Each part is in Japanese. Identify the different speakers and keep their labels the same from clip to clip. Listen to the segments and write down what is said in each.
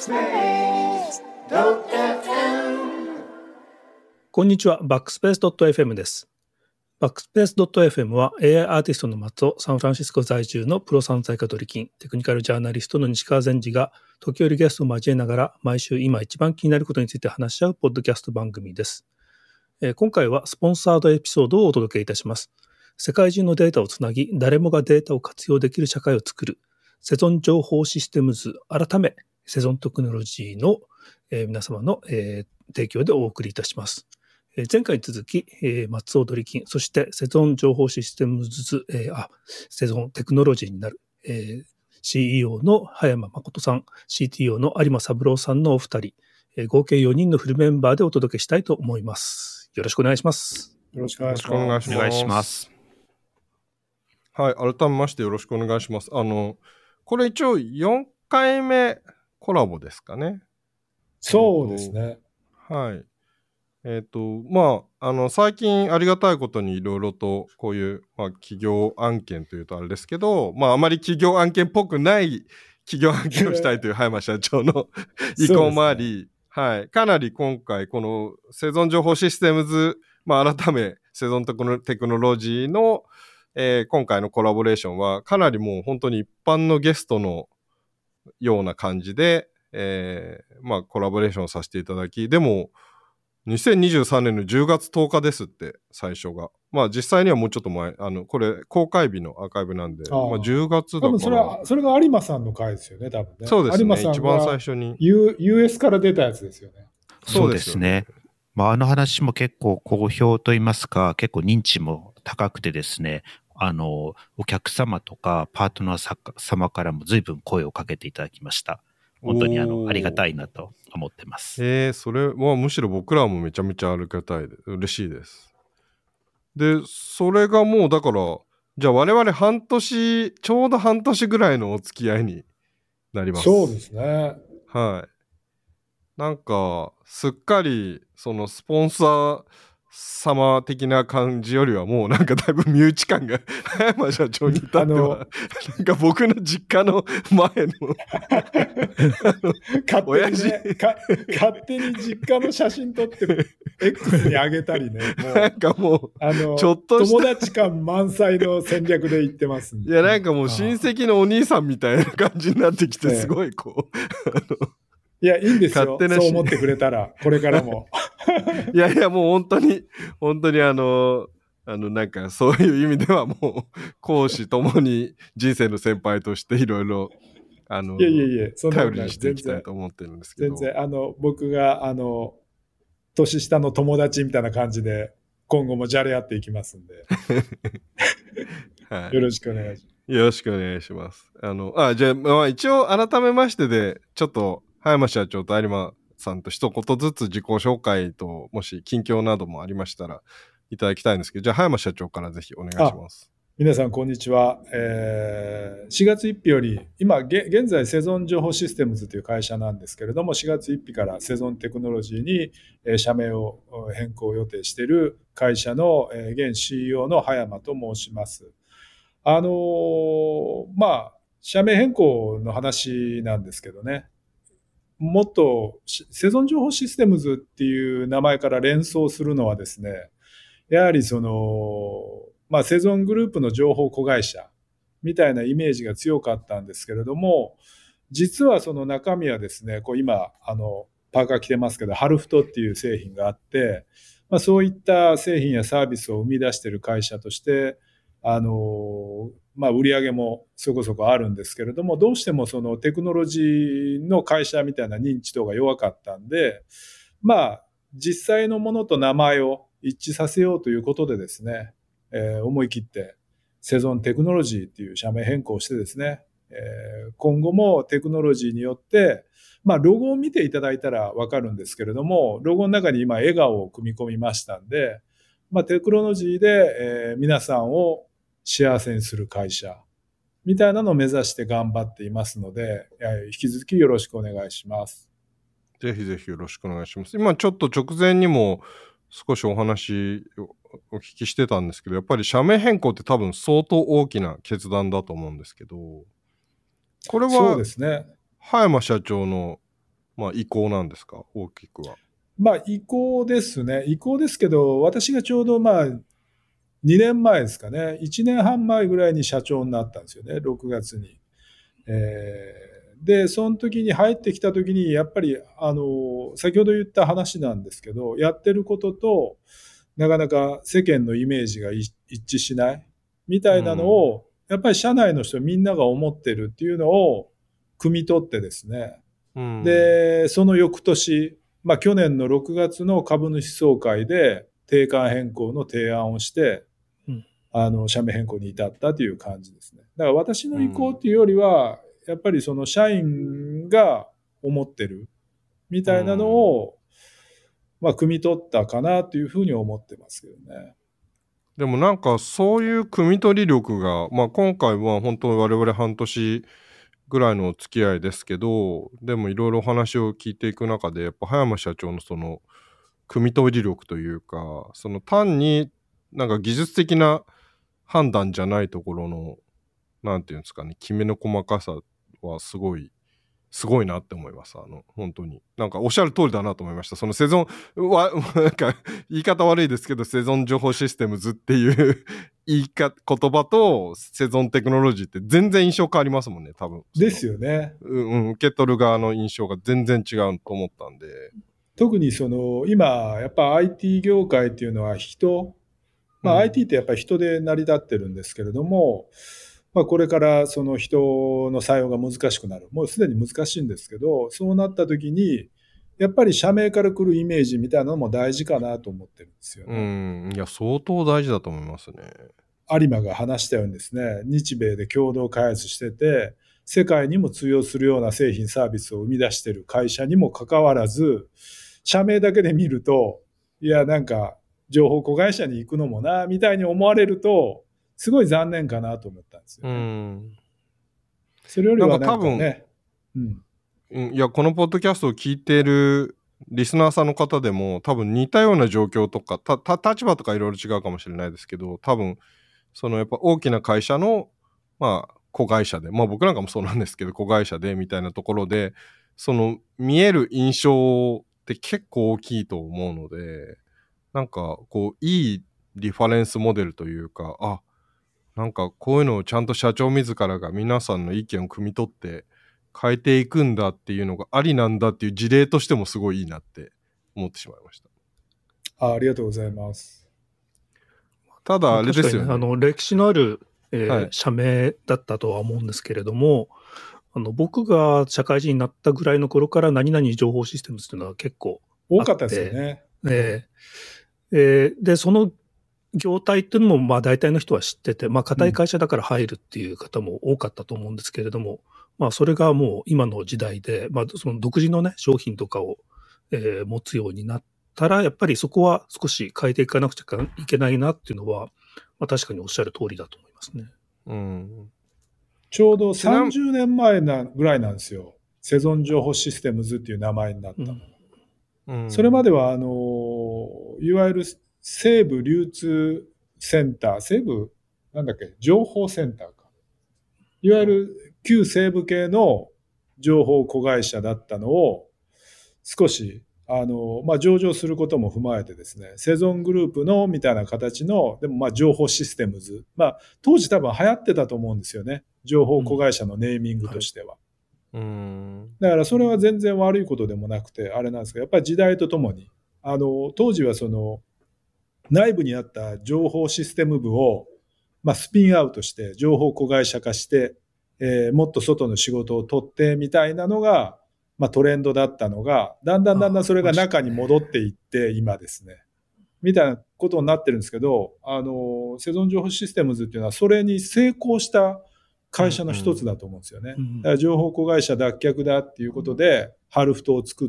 Speaker 1: こんにちは、バックスペース .fm です。バックスペース .fm は AI アーティストの松尾、サンフランシスコ在住のプロ散財家取金、テクニカルジャーナリストの西川善治が時折ゲストを交えながら毎週今一番気になることについて話し合うポッドキャスト番組です。今回はスポンサードエピソードをお届けいたします。世界中のデータをつなぎ、誰もがデータを活用できる社会を作るセゾン情報システムズ、改めセゾンテクノロジーの、皆様の、提供でお送りいたします。前回に続き、松尾取金、そしてセゾン情報システムズ、セゾンテクノロジーになる、CEO の葉山誠さん、CTO の有馬三郎さんのお二人、合計4人のフルメンバーでお届けしたいと思います。よろしくお願いします。
Speaker 2: よろしくお願いします。
Speaker 3: お願いします。
Speaker 2: はい、改めましてよろしくお願いします。これ一応4回目コラボですかね。
Speaker 3: そうですね。
Speaker 2: はい。最近ありがたいことにいろいろとこういう、企業案件というとあれですけど、あまり企業案件っぽくない企業案件をしたいという葉山社長の意向もあり、はい。かなり今回このセゾン情報システムズ、改めセゾンテクノロジーの、今回のコラボレーションはかなりもう本当に一般のゲストのような感じで、コラボレーションさせていただき、でも2023年の10月10日ですって最初が。実際にはもうちょっと前、これ公開日のアーカイブなんで、10月だから。
Speaker 3: 多分それが有馬さんの回ですよね、多分ね。
Speaker 2: そうですね。
Speaker 3: 有馬さんが
Speaker 2: 一番最初に。
Speaker 3: US から出たやつですよね。
Speaker 1: そうですね。あの話も結構好評といいますか、結構認知も高くてですね、お客様とかパートナー様からも随分声をかけていただきました。本当にありがたいなと思ってます。
Speaker 2: それはむしろ僕らもめちゃめちゃありがたいで、嬉しいです。で、それがもうだから、じゃあ我々ちょうど半年ぐらいのお付き合いになります。
Speaker 3: そうですね。
Speaker 2: はい。なんか、すっかり、そのスポンサー様的な感じよりはもうなんかだいぶ身内感が葉山社長に至ってはなんか僕の実家の前の
Speaker 3: 勝手に実家の写真撮って X に上げたりね、
Speaker 2: なんかもうちょっと
Speaker 3: 友達感満載の戦略で言ってますんで。
Speaker 2: いやなんかもう親戚のお兄さんみたいな感じになってきてすごいこう
Speaker 3: いやいいんですよ、そう思ってくれたらこれからも
Speaker 2: いやもう本当になんかそういう意味ではもう講師ともに人生の先輩としていろいろ頼りにしていきたいと思ってるんですけど、
Speaker 3: 全然僕が年下の友達みたいな感じで今後もじゃれ合っていきますんで、はい、よろしくお願いします。
Speaker 2: よろしくお願いします。じゃあ、一応改めましてでちょっと葉山社長と有馬さんと一言ずつ自己紹介ともし近況などもありましたらいただきたいんですけど、じゃあ葉山社長からぜひお願いします。
Speaker 3: 皆さんこんにちは。4月1日より今現在セゾン情報システムズという会社なんですけれども、4月1日からセゾンテクノロジーに社名を変更予定している会社の現 CEO の葉山と申します。社名変更の話なんですけどね、もっとセゾン情報システムズっていう名前から連想するのはですね、やはりセゾングループの情報子会社みたいなイメージが強かったんですけれども、実はその中身はですね、今パーカー着てますけど、ハルフトっていう製品があって、そういった製品やサービスを生み出している会社として売り上げもそこそこあるんですけれども、どうしてもそのテクノロジーの会社みたいな認知度が弱かったんで、実際のものと名前を一致させようということでですね、思い切ってセゾンテクノロジーっていう社名変更をしてですね、今後もテクノロジーによってロゴを見ていただいたらわかるんですけれども、ロゴの中に今笑顔を組み込みましたんで、テクノロジーで、皆さんを幸せにする会社みたいなのを目指して頑張っていますので、引き続きよろしくお願いします。
Speaker 2: ぜひぜひよろしくお願いします。今ちょっと直前にも少しお話をお聞きしてたんですけど、やっぱり社名変更って多分相当大きな決断だと思うんですけど、これは
Speaker 3: そうですね、
Speaker 2: 葉山社長のまあ移行なんですか、大きくは。
Speaker 3: まあ、移行ですね。移行ですけど、私がちょうどまあ、2年前ですかね。1年半前ぐらいに社長になったんですよね。6月に。で、その時に入ってきた時に、やっぱり、先ほど言った話なんですけど、やってることと、なかなか世間のイメージが一致しないみたいなのを、やっぱり社内の人みんなが思ってるっていうのを汲み取ってですね。で、その翌年、まあ去年の6月の株主総会で定款変更の提案をして、社名変更に至ったという感じですね。だから私の意向っていうよりは、やっぱりその社員が思ってるみたいなのを、まあ、汲み取ったかなというふうに思ってますけどね。
Speaker 2: でもなんかそういう汲み取り力が、まあ今回は本当我々半年ぐらいの付き合いですけど、でもいろいろお話を聞いていく中で、やっぱ葉山社長のその汲み取り力というか、その単になんか技術的な判断じゃないところの、なんていうんですかね、きめの細かさはすごいなって思います。本当に。なんかおっしゃる通りだなと思いました。そのセゾンは、なんか言い方悪いですけど、セゾン情報システムズっていう言葉とセゾンテクノロジーって全然印象変わりますもんね、多分。
Speaker 3: ですよね。
Speaker 2: 受け取る側の印象が全然違うと思ったんで。
Speaker 3: 特に今、やっぱ IT 業界っていうのは人、まあ IT ってやっぱり人で成り立ってるんですけれども、まあこれからその人の採用が難しくなる。もうすでに難しいんですけど、そうなった時に、やっぱり社名から来るイメージみたいなのも大事かなと思ってるんですよね。
Speaker 2: いや、相当大事だと思いますね。
Speaker 3: 有馬が話したようにですね、日米で共同開発してて、世界にも通用するような製品サービスを生み出している会社にもかかわらず、社名だけで見ると、いや、なんか、情報子会社に行くのもな、みたいに思われると、すごい残念かなと思ったんですよね。それよりはなんかね、
Speaker 2: いや、このポッドキャストを聞いているリスナーさんの方でも多分似たような状況とか、立場とかいろいろ違うかもしれないですけど、多分、そのやっぱ大きな会社の、まあ、子会社で、まあ僕なんかもそうなんですけど、子会社でみたいなところで、その見える印象って結構大きいと思うので、なんかこう、いいリファレンスモデルというか、なんかこういうのをちゃんと社長自らが皆さんの意見を汲み取って変えていくんだっていうのがありなんだっていう事例としてもすごいいいなって思ってしまいました。
Speaker 3: ありがとうございます。
Speaker 2: ただあれですよね。
Speaker 1: 歴史のある、社名だったとは思うんですけれども、僕が社会人になったぐらいの頃から何々情報システムっていうのは結構
Speaker 3: 多かったですよね。
Speaker 1: で、その業態っていうのもまあ大体の人は知ってて、まあ固い会社だから入るっていう方も多かったと思うんですけれども、まあそれがもう今の時代で、まあその独自のね、商品とかを、持つようになったら、やっぱりそこは少し変えていかなくちゃいけないなっていうのは、まあ確かにおっしゃる通りだと思いますね。
Speaker 3: ちょうど30年前ぐらいなんですよ。セゾン情報システムズっていう名前になったの。それまでは、いわゆる西部流通センター、情報センターか。いわゆる旧西部系の情報子会社だったのを、少し、上場することも踏まえてですね、セゾングループのみたいな形の、でも情報システムズ。当時多分流行ってたと思うんですよね。情報子会社のネーミングとしては。だからそれは全然悪いことでもなくて、あれなんですけど、やっぱり時代とともに、当時はその、内部にあった情報システム部を、スピンアウトして、情報子会社化して、もっと外の仕事を取ってみたいなのが、トレンドだったのが、だんだんそれが中に戻っていって、今ですね。みたいなことになってるんですけど、セゾン情報システムズっていうのは、それに成功した会社の一つだと思うんですよね。だから情報子会社脱却だっていうことで、ハルフトを作って、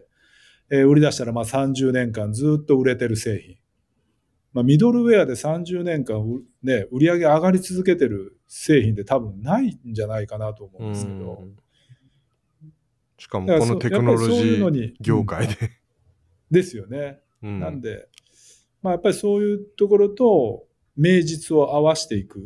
Speaker 3: 売り出したら30年間ずっと売れてる製品。ミドルウェアで30年間、ね、売り上げ上がり続けてる製品って多分ないんじゃないかなと思うんですけど。
Speaker 2: しかもこのテクノロジー業界で。
Speaker 3: ですよね。なんで、やっぱりそういうところと名実を合わせていく。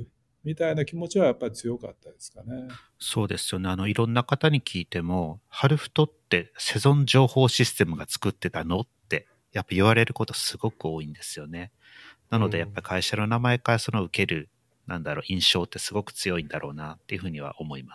Speaker 3: みたいな気持ちはやっぱり強かったですかね。
Speaker 4: そうですよね。いろんな方に聞いても、ハルフトってセゾン情報システムが作ってたのって、やっぱ言われることすごく多いんですよね。なので、やっぱり会社の名前からその受ける、印象ってすごく強いんだろうなっていうふうには思います。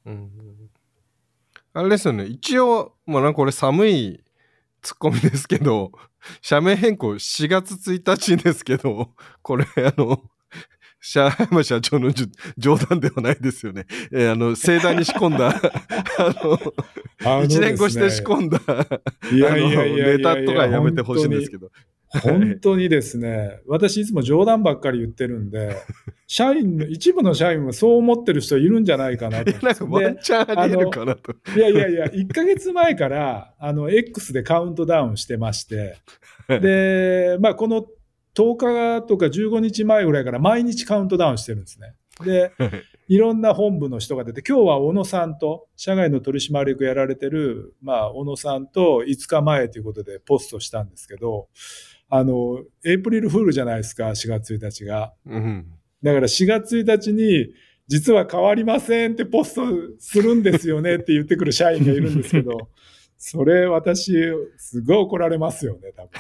Speaker 2: あれですよね。一応、まあなんかこれ寒いツッコミですけど、社名変更4月1日ですけど、これ葉山社長の冗談ではないですよね。盛大に仕込んだ、1年越しで仕込んだ、ネタとかやめてほしいんですけど。
Speaker 3: 本当にですね、私いつも冗談ばっかり言ってるんで、一部の社員もそう思ってる人いるんじゃないかなと。
Speaker 2: なんかワンチャンあり得るかなと。
Speaker 3: いや、1ヶ月前から、X でカウントダウンしてまして、で、まあ、この10日とか15日前ぐらいから毎日カウントダウンしてるんですね。で、いろんな本部の人が出て、今日は小野さんと、社外の取締役やられてる、まあ、小野さんと5日前ということでポストしたんですけど、エイプリルフールじゃないですか、4月1日が。だから4月1日に、実は変わりませんってポストするんですよねって言ってくる社員がいるんですけど、それ私、すごい怒られますよね、多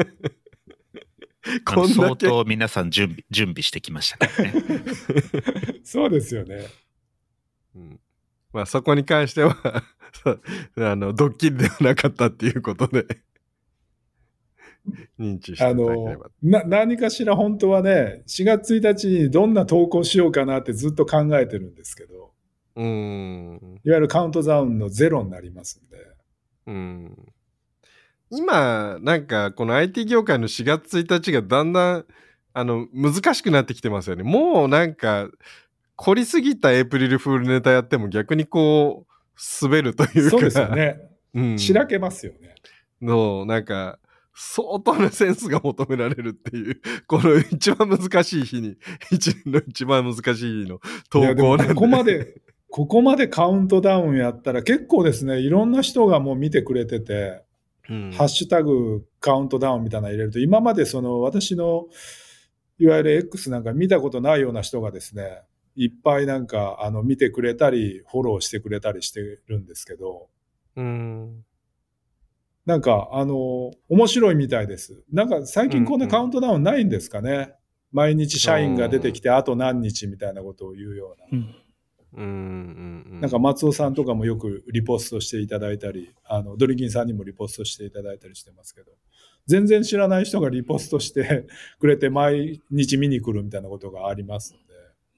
Speaker 3: 分。
Speaker 4: 相当皆さん準備してきましたからね。
Speaker 3: そうですよね。
Speaker 2: まあそこに関してはドッキリではなかったっていうことで認知していただければ。
Speaker 3: 何かしら本当はね、4月1日にどんな投稿しようかなってずっと考えてるんですけど、いわゆるカウントダウンのゼロになりますんで。
Speaker 2: 今、なんかこの IT 業界の4月1日がだんだん難しくなってきてますよね。もうなんか凝りすぎたエイプリルフールネタやっても逆にこう滑るというか。
Speaker 3: そうですよね。しらけますよね。
Speaker 2: なんか相当なセンスが求められるっていう、この一番難しい日に、一年の一番難しい日の投稿なんで。
Speaker 3: ここまでカウントダウンやったら結構ですね、いろんな人がもう見てくれてて、ハッシュタグカウントダウンみたいなの入れると、今まで私のいわゆる X なんか見たことないような人がですね、いっぱいなんか見てくれたりフォローしてくれたりしてるんですけど、なんか面白いみたいです。なんか最近こんなカウントダウンないんですかね。毎日社員が出てきてあと何日みたいなことを言うような。なんか松尾さんとかもよくリポストしていただいたり、ドリキンさんにもリポストしていただいたりしてますけど、全然知らない人がリポストしてくれて毎日見に来るみたいなことがありますので。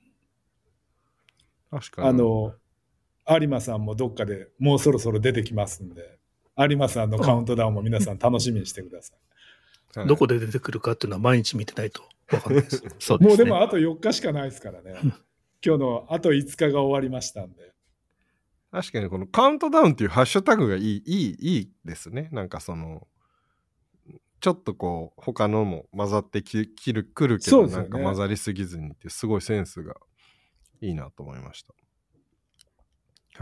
Speaker 2: 確かに。
Speaker 3: 有馬さんもどっかでもうそろそろ出てきますんで、有馬さんのカウントダウンも皆さん楽しみにしてください。
Speaker 1: どこで出てくるかっていうのは毎日見てないと分かんないです。
Speaker 4: そうですね。
Speaker 3: もうでもあと4日しかないですからね。今日のあと5日が終わりましたんで。
Speaker 2: 確かにこのカウントダウンっていうハッシュタグがいいですね。なんかちょっとこう他のも混ざってくるけど、なんか混ざりすぎずにってすごいセンスがいいなと思いました。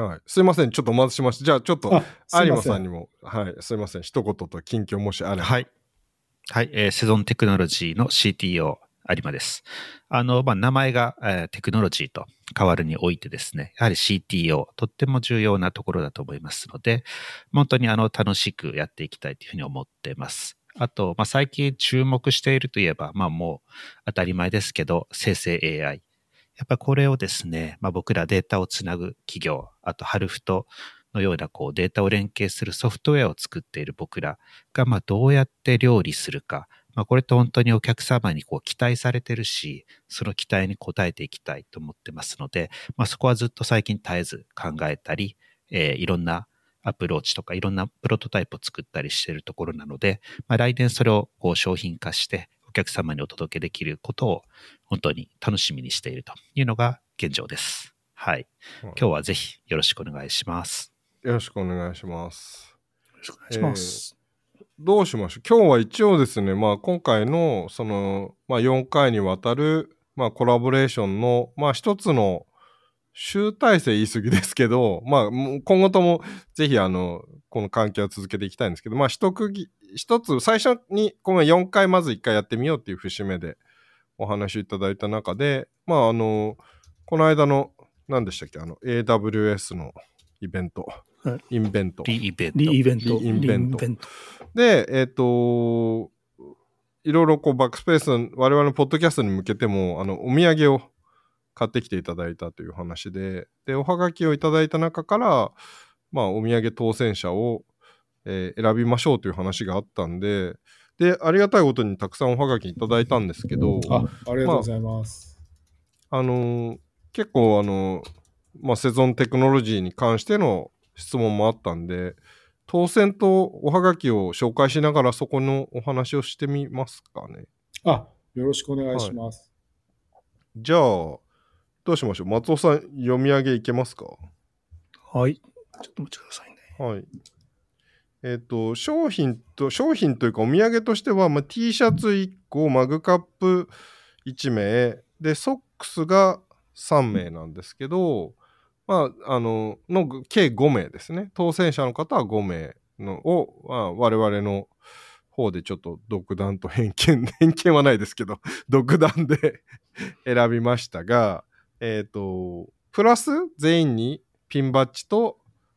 Speaker 2: はい。すいません。ちょっとお待たせしました。じゃあちょっと有馬さんにも、はい。すいません。一言と近況もしあれば。
Speaker 4: はい。はい。セゾンテクノロジーの CTO、有馬です。名前が、テクノロジーと変わるにおいてですね、やはり CTO、とっても重要なところだと思いますので、本当に楽しくやっていきたいというふうに思っています。あと、最近注目しているといえば、もう当たり前ですけど、生成 AI。やっぱりこれをですね、僕らデータをつなぐ企業、あとハルフトのようなデータを連携するソフトウェアを作っている僕らがどうやって料理するか、これって本当にお客様に期待されてるし、その期待に応えていきたいと思ってますので、そこはずっと最近絶えず考えたり、いろんなアプローチとかいろんなプロトタイプを作ったりしているところなので、来年それを商品化してお客様にお届けできることを本当に楽しみにしているというのが現状です。はい。今日はぜひよろしくお願いします。
Speaker 2: よろしくお願いします。
Speaker 1: よろしくお願いします。
Speaker 2: どうしましょう。今日は一応ですね、今回の4回にわたるコラボレーションの一つの集大成言い過ぎですけど、今後ともぜひこの関係を続けていきたいんですけど、一つ最初にこの4回まず1回やってみようっていう節目でお話いただいた中で、この間の、何でしたっけ、AWS のイベント、
Speaker 1: はい、
Speaker 2: インベント。
Speaker 1: リイベント。
Speaker 2: で、いろいろこうバックスペース、我々のポッドキャストに向けても、お土産を買ってきていただいたという話で、おはがきをいただいた中から、お土産当選者を、選びましょうという話があったんで、ありがたいことにたくさんおはがきいただいたんですけど、
Speaker 3: ありがとうございます。
Speaker 2: 結構セゾンテクノロジーに関しての質問もあったんで、当選とおはがきを紹介しながらそこのお話をしてみますかね。
Speaker 3: よろしくお願いします。
Speaker 2: はい、じゃあ、どうしましょう。松尾さん、読み上げいけますか？
Speaker 1: はい。ちょっと待ってくださいね。
Speaker 2: はい。商品というかお土産としては、T シャツ1個、マグカップ1名、で、ソックスが3名なんですけど、計5名ですね。当選者の方は5名を、我々の方でちょっと独断と偏見はないですけど、独断で選びましたが、プラス全員にピンバッジと、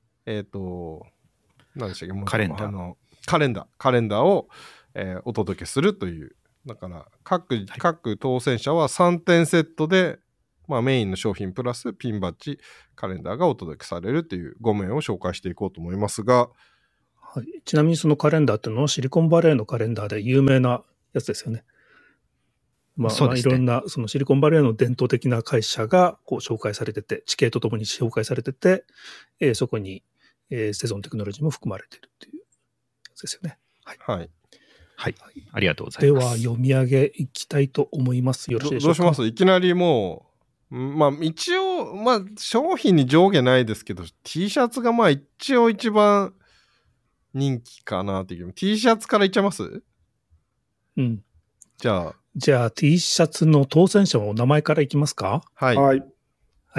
Speaker 2: 何でしたっけ、
Speaker 4: カレンダー。
Speaker 2: カレンダーを、お届けするという。だから、各当選者は3点セットで、メインの商品プラスピンバッジ、カレンダーがお届けされるという5名を紹介していこうと思いますが、
Speaker 1: はい、ちなみにそのカレンダーっていうのはシリコンバレーのカレンダーで有名なやつですよね。いろんなそのシリコンバレーの伝統的な会社がこう紹介されてて、地形とともに紹介されてて、そこに、セゾンテクノロジーも含まれているというやつですよね。はい。
Speaker 2: はい。
Speaker 4: はい。ありがとうございます。
Speaker 1: では読み上げいきたいと思います。よろしいでしょうか。
Speaker 2: どうします？いきなりもう、一応、商品に上下ないですけど、T シャツが一応一番人気かなっていう。T シャツからいっちゃいます？
Speaker 1: うん。
Speaker 2: じゃ
Speaker 1: あ T シャツの当選者のお名前からいきますか？
Speaker 2: はい。
Speaker 3: はい。
Speaker 1: はい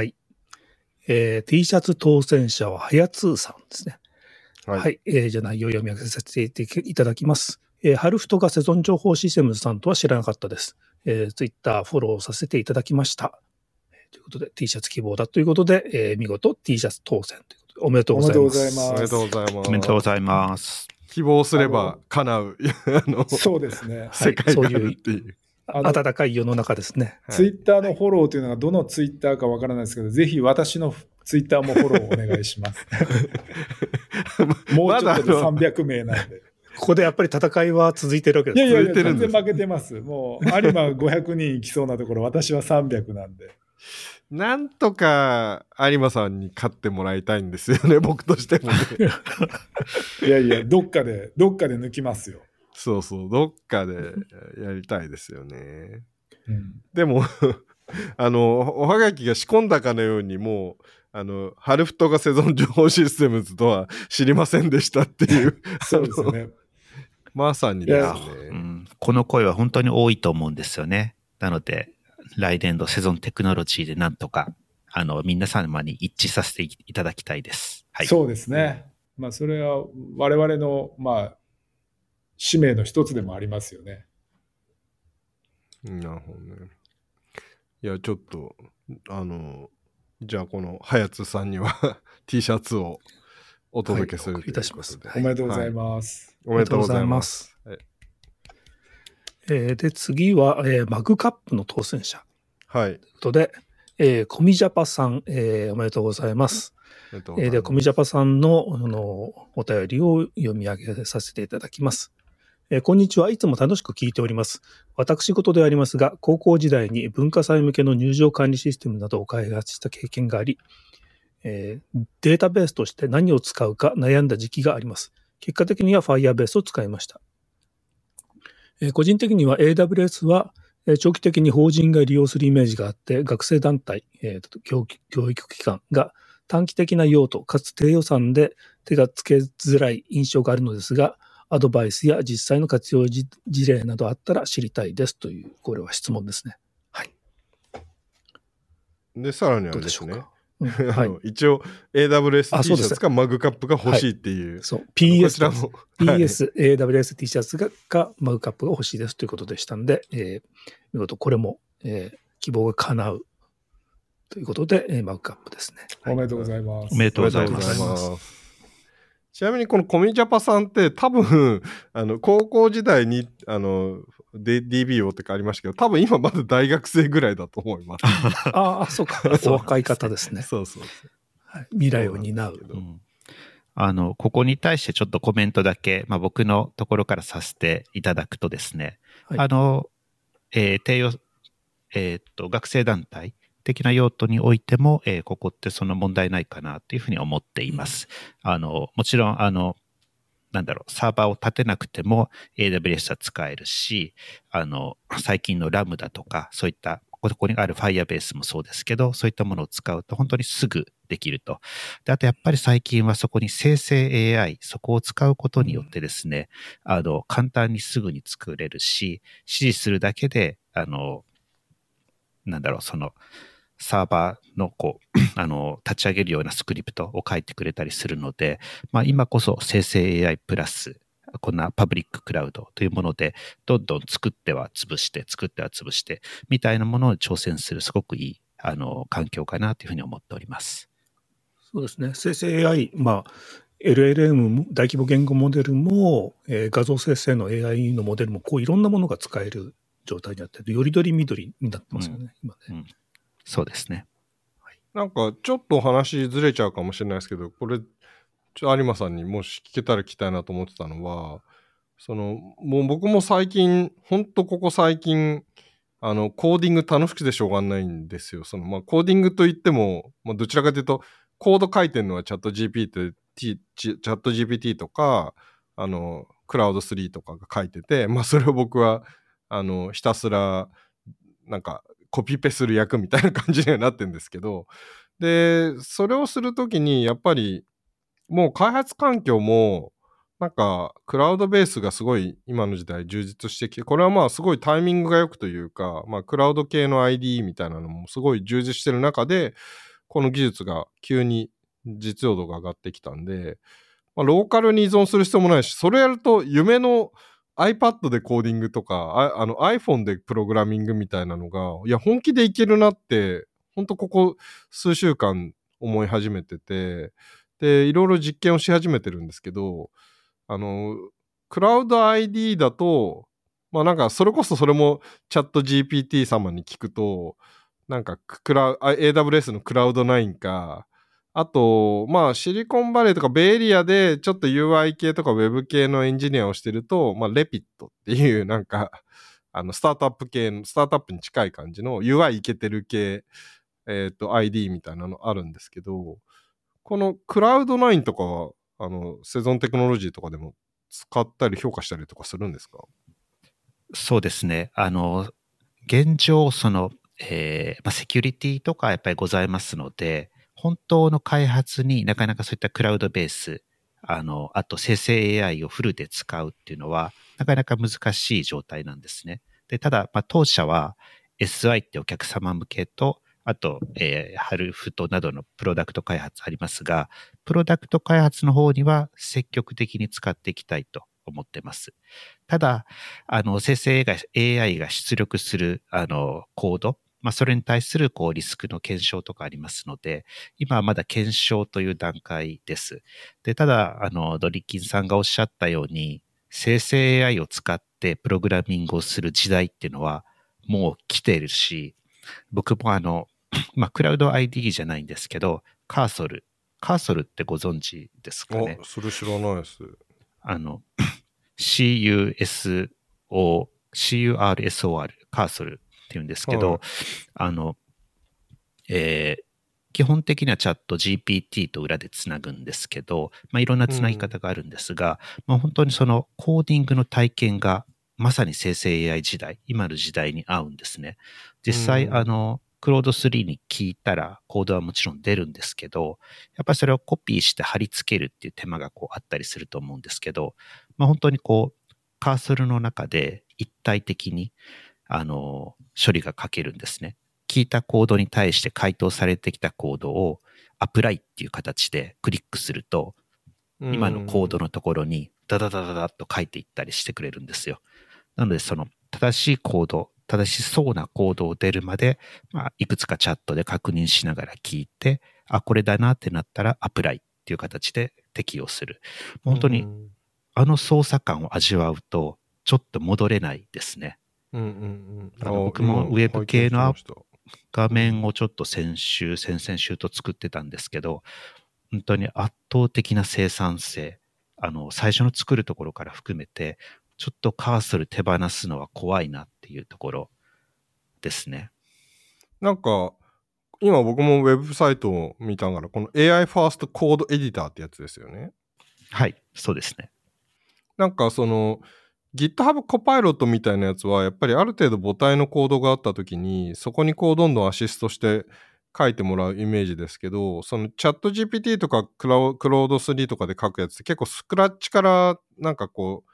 Speaker 1: 。T シャツ当選者ははやつーさんですね。
Speaker 2: はい。
Speaker 1: はい。じゃあ内容を読み上げさせていただきます。ハルフトがセゾン情報システムズさんとは知らなかったです。ツイッターフォローさせていただきました。ということで T シャツ希望だということで、見事 T シャツ当選ということでおめでとうございます。
Speaker 2: おめでとうございます。
Speaker 4: おめでとうございます。
Speaker 2: 希望すれば叶う
Speaker 3: そうですね。
Speaker 2: 世界があるっていう。
Speaker 1: 温かい世の中ですね。
Speaker 3: ツイッターのフォローというのがどのツイッターかわからないですけど、ぜひ私のツイッターもフォローお願いします。もうちょっとで300名なんで。
Speaker 1: ここでやっぱり戦いは続いてるわけです。
Speaker 3: いや、全然負けてます。もう、有馬500人いきそうなところ、私は300なんで。
Speaker 2: なんとか有馬さんに勝ってもらいたいんですよね、僕としてもね。
Speaker 3: いや、どっかで抜きますよ。
Speaker 2: そう、どっかでやりたいですよね。
Speaker 3: うん、
Speaker 2: でもおはがきが仕込んだかのようにもうハルフトがセゾン情報システムズとは知りませんでしたっていう
Speaker 3: そうですよね。
Speaker 2: まさにですね、
Speaker 4: この声は本当に多いと思うんですよね。なので来年度セゾンテクノロジーでなんとか皆様に一致させていただきたいです。はい、
Speaker 3: そうですね。それは我々の使命の一つでもありますよね。
Speaker 2: なるほどね。いやちょっとじゃあこのはやつさんにはT シャツをお届けするということで、
Speaker 1: いたします。
Speaker 3: おめでとうございます。
Speaker 2: おめでとうございます。
Speaker 1: で次は、マグカップの当選者。
Speaker 2: はい。という
Speaker 1: ことで、コミジャパさん、おめでとうございます。でコミジャパさんのお便りを読み上げさせていただきます。こんにちは。いつも楽しく聞いております。私事でありますが、高校時代に文化祭向けの入場管理システムなどを開発した経験があり、データベースとして何を使うか悩んだ時期があります。結果的には Firebase を使いました。個人的には AWS は長期的に法人が利用するイメージがあって、学生団体、教育機関が短期的な用途かつ低予算で手がつけづらい印象があるのですが、アドバイスや実際の活用事例などあったら知りたいですという、これは質問ですね。はい。
Speaker 2: で、さらにあれですね。
Speaker 1: はい、
Speaker 2: 一応 AWS
Speaker 1: あ、
Speaker 2: T
Speaker 1: そうです
Speaker 2: シャツかマグカップが欲しいっていう。
Speaker 1: そう、
Speaker 2: こ
Speaker 1: PS
Speaker 2: ちらも。
Speaker 1: PS、AWS T シャツかマグカップが欲しいですということでしたんで、見事これも、希望が叶うということで、マグカップですね。
Speaker 3: おめでとうございます。
Speaker 4: おめでとうございま
Speaker 2: おめでとうござい
Speaker 4: す。
Speaker 2: ますちなみにこのコミジャパさんって多分高校時代にDB をってかありましたけど、多分今まだ大学生ぐらいだと思います。
Speaker 1: ああ、そうか。お若い方ですね。
Speaker 2: そうそうそう、
Speaker 1: はい、未来を担う。
Speaker 4: ここに対してちょっとコメントだけ、僕のところからさせていただくとですね、
Speaker 1: はい、
Speaker 4: 定用、学生団体的な用途においても、ここってその問題ないかなというふうに思っています。もちろん、サーバーを立てなくても AWS は使えるし、最近の Lambda とか、そういった、ここにある Firebase もそうですけど、そういったものを使うと本当にすぐできると。で、あとやっぱり最近はそこに生成 AI、そこを使うことによってですね、簡単にすぐに作れるし、指示するだけで、その、サーバーの立ち上げるようなスクリプトを書いてくれたりするので、今こそ生成 AI プラス、こんなパブリッククラウドというもので、どんどん作っては潰して、みたいなものを挑戦するすごくいい、環境かなというふうに思っております。
Speaker 1: そうですね。生成 AI、LLM も大規模言語モデルも、画像生成の AI のモデルも、いろんなものが使える状態になっている。よりどりみどりになってますよね、今ね。
Speaker 4: そうですね。
Speaker 2: なんかちょっと話ずれちゃうかもしれないですけど、これ有馬さんにもし聞けたら聞きたいなと思ってたのは、もう僕も最近、ほんとここ最近コーディング楽しくてしょうがないんですよ。コーディングといっても、どちらかというとコード書いてるのはチャット GPT とかクラウド3とかが書いてて、それを僕はひたすらなんかコピペする役みたいな感じにはなってるんですけど、でそれをするときにやっぱりもう開発環境もなんかクラウドベースがすごい今の時代充実してきて、これはすごいタイミングが良くというか、クラウド系の IDE みたいなのもすごい充実してる中で、この技術が急に実用度が上がってきたんで、ローカルに依存する必要もないし、それやると夢のiPad でコーディングとかiPhone でプログラミングみたいなのが本気でいけるなって本当ここ数週間思い始めてて、でいろいろ実験をし始めてるんですけど、クラウド ID だとなんかそれこそそれもチャット GPT 様に聞くとなんかAWS のクラウド9か、あとシリコンバレーとかベイエリアでちょっと UI 系とか Web 系のエンジニアをしてるとレピットっていうなんかスタートアップに近い感じの UI いけてる系ID みたいなのあるんですけど、このクラウド9とかはセゾンテクノロジーとかでも使ったり評価したりとかするんですか？
Speaker 4: そうですね。現状セキュリティとかやっぱりございますので、本当の開発になかなかそういったクラウドベース、あと生成 AI をフルで使うっていうのは、なかなか難しい状態なんですね。で、ただ、当社は SI ってお客様向けと、あと、ハルフトなどのプロダクト開発ありますが、プロダクト開発の方には積極的に使っていきたいと思っています。ただ、生成 AI が出力する、コード、それに対するリスクの検証とかありますので、今はまだ検証という段階です。で、ただ、ドリキンさんがおっしゃったように、生成 AI を使ってプログラミングをする時代っていうのはもう来ているし、僕もクラウド ID じゃないんですけど、カーソルってご存知ですかね？
Speaker 2: それ知らないです。
Speaker 4: CURSOR、カーソルって言うんですけど、基本的にはチャット GPT と裏でつなぐんですけど、いろんなつなぎ方があるんですが、本当にそのコーディングの体験がまさに生成 AI 時代、今の時代に合うんですね。実際、クロード3に聞いたらコードはもちろん出るんですけど、やっぱりそれをコピーして貼り付けるっていう手間があったりすると思うんですけど、本当にカーソルの中で一体的に処理が書けるんですね。聞いたコードに対して回答されてきたコードをアプライっていう形でクリックすると、今のコードのところにダダダダダッと書いていったりしてくれるんですよ。なのでその正しいコード、正しそうなコードを出るまで、いくつかチャットで確認しながら聞いて、これだなってなったらアプライっていう形で適用する。本当に操作感を味わうとちょっと戻れないですね。僕もウェブ系の画面をちょっと先々週と作ってたんですけど、本当に圧倒的な生産性、最初の作るところから含めて、ちょっとカーソル手放すのは怖いなっていうところですね。
Speaker 2: なんか、今僕もウェブサイトを見たから、この AI ファーストコードエディターってやつですよね。
Speaker 4: はい、そうですね。
Speaker 2: なんかその、GitHub コパイロットみたいなやつは、やっぱりある程度母体のコードがあったときに、そこにこうどんどんアシストして書いてもらうイメージですけど、そのチャット GPT とかクロード3とかで書くやつって結構スクラッチからなんかこう、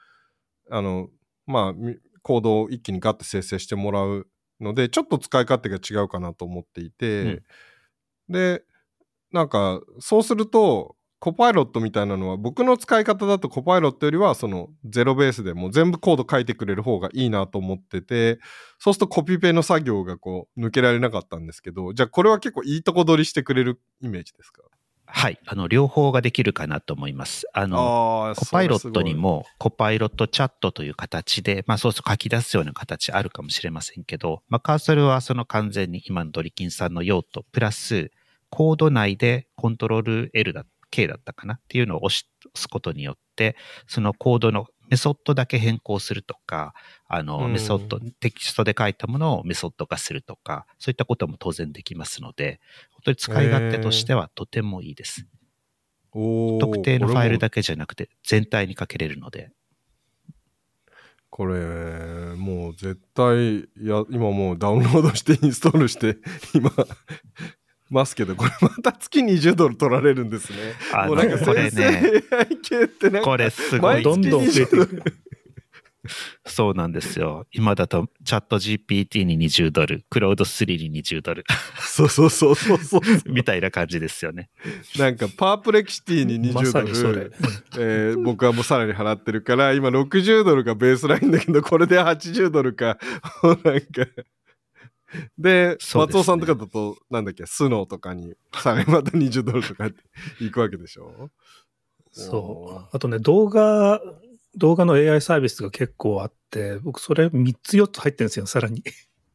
Speaker 2: コードを一気にガッて生成してもらうので、ちょっと使い勝手が違うかなと思っていて、で、なんか、そうすると、コパイロットみたいなのは、僕の使い方だとコパイロットよりは、そのゼロベースでもう全部コード書いてくれる方がいいなと思ってて、そうするとコピペの作業がこう抜けられなかったんですけど、じゃあこれは結構いいとこ取りしてくれるイメージですか？
Speaker 4: はい、両方ができるかなと思います。コパイロットにもコパイロットチャットという形で、そう書き出すような形あるかもしれませんけど、カーソルはその完全に今のドリキンさんの用途プラスコード内でコントロール K だったかなっていうのを押すことによって、そのコードのメソッドだけ変更するとか、メソッド、テキストで書いたものをメソッド化するとか、そういったことも当然できますので、本当に使い勝手としてはとてもいいです。特定のファイルだけじゃなくて全体に書けれるので。
Speaker 2: これ、もう絶対、今もうダウンロードしてインストールして、今、ますけど、これまた月$20取られるんですね。もうなんか生成 AI 系ってなんか、
Speaker 4: これすごい
Speaker 1: どんどん増えていく。
Speaker 4: そうなんですよ。今だとチャット GPT に$20、クロード3に$20。
Speaker 2: そう。
Speaker 4: みたいな感じですよね。
Speaker 2: なんかパープレキシティに$20、
Speaker 1: まさにそれ。
Speaker 2: 僕はもうさらに払ってるから、今$60がベースラインだけど、これで$80か、なんか。で、松尾さんとかだと、なんだっけ、スノーとかに、さらにまた$20とか行くわけでしょ？
Speaker 1: そう。あとね、動画の AI サービスが結構あって、僕それ3つ4つ入ってるんですよ、さらに。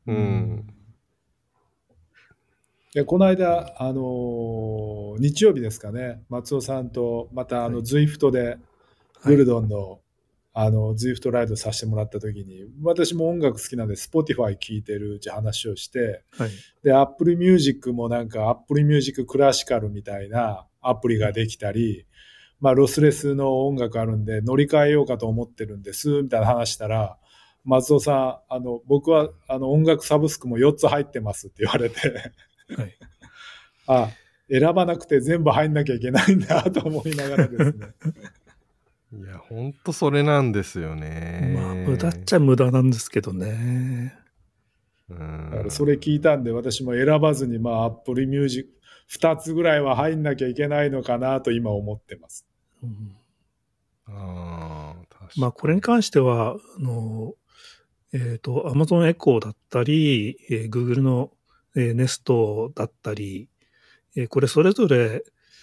Speaker 3: でこの間、日曜日ですかね、松尾さんとまたZWIFT でグルドンの、ZWIFT ライドさせてもらった時に、私も音楽好きなんで Spotify 聴いてるって話をして、で Apple Music もなんか Apple Music クラシカルみたいなアプリができたり、ロスレスの音楽あるんで乗り換えようかと思ってるんですみたいな話したら、松尾さん、僕は音楽サブスクも4つ入ってますって言われて選ばなくて全部入んなきゃいけないんだと思いながらですね。
Speaker 2: いや、ほんとそれなんですよね。
Speaker 1: 無駄っちゃ無駄なんですけどね。
Speaker 3: だからそれ聞いたんで、私も選ばずに、Apple Music 2つぐらいは入んなきゃいけないのかなと今思ってます。
Speaker 1: これに関しては、Amazon Echo だったり、Google の、Nest だったり、これそれぞれ、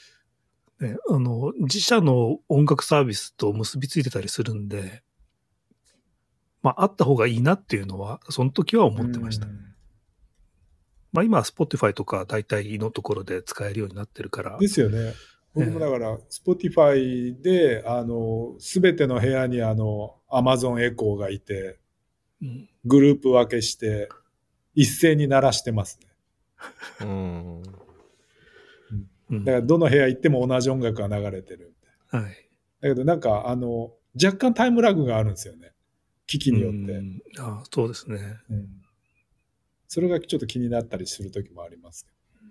Speaker 1: 自社の音楽サービスと結びついてたりするんで、あった方がいいなっていうのは、その時は思ってました。今は Spotify とか大体のところで使えるようになってるから。
Speaker 3: ですよね。僕もだから Spotify で、すべての部屋にAmazon Echo がいて、グループ分けして一斉に鳴らしてますね。だからどの部屋行っても同じ音楽が流れてる。だけどなんか若干タイムラグがあるんですよね。機器によって。
Speaker 1: そうですね。
Speaker 3: それがちょっと気になったりする時もあります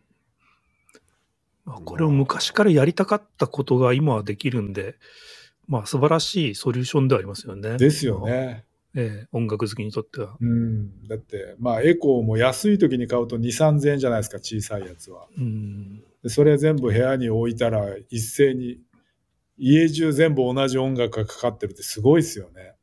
Speaker 3: けど。
Speaker 1: これを昔からやりたかったことが今はできるんで、素晴らしいソリューションではありますよね。
Speaker 3: ですよね。
Speaker 1: 音楽好きにとっては。
Speaker 3: だってエコーも安い時に買うと2、3000円じゃないですか、小さいやつは。 でそれ全部部屋に置いたら一斉に家中全部同じ音楽がかかってるってすごいですよね。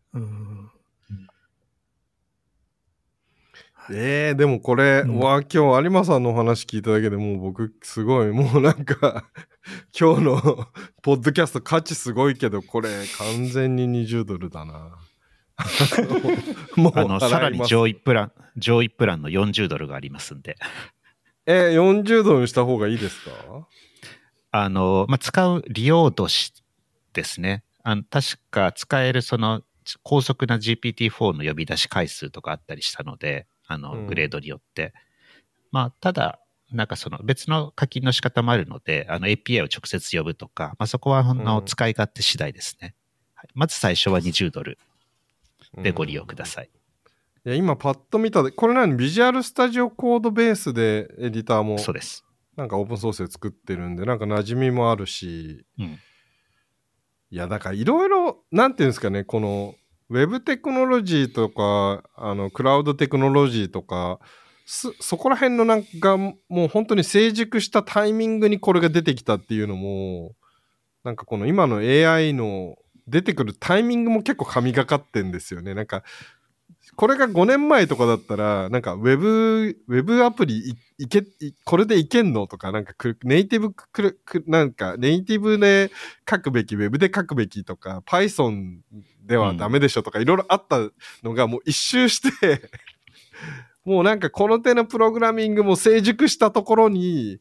Speaker 2: でもこれ、今日有馬さんのお話聞いただけでもう僕すごい、もうなんか今日のポッドキャスト価値すごいけど、これ完全に$20だな。
Speaker 4: もうさらに上位プランの$40がありますんで。
Speaker 2: $40にした方がいいですか？
Speaker 4: 使う利用度ですね。確か使えるその高速な GPT-4 の呼び出し回数とかあったりしたので、グレードによって。ただ、なんかその別の課金の仕方もあるので、API を直接呼ぶとか、そこは使い勝手次第ですね。はい、まず最初は$20でご利用ください。
Speaker 2: いや今パッと見たこれビジュアルスタジオコードベースでエディターも
Speaker 4: そうです。
Speaker 2: なんかオープンソースで作ってるんで、なんか馴染みもあるし、いやだからいろいろなんていうんですかね、このウェブテクノロジーとかクラウドテクノロジーとかそこら辺のなんかもう本当に成熟したタイミングにこれが出てきたっていうのも、なんかこの今の AI の出てくるタイミングも結構神がかってんですよね。なんかこれが5年前とかだったらなんかウェブアプリこれでいけんのとか、なんかネイティブなんかネイティブで書くべきウェブで書くべきとか Python ではダメでしょとかいろいろあったのがもう一周してもうなんかこの手のプログラミングも成熟したところに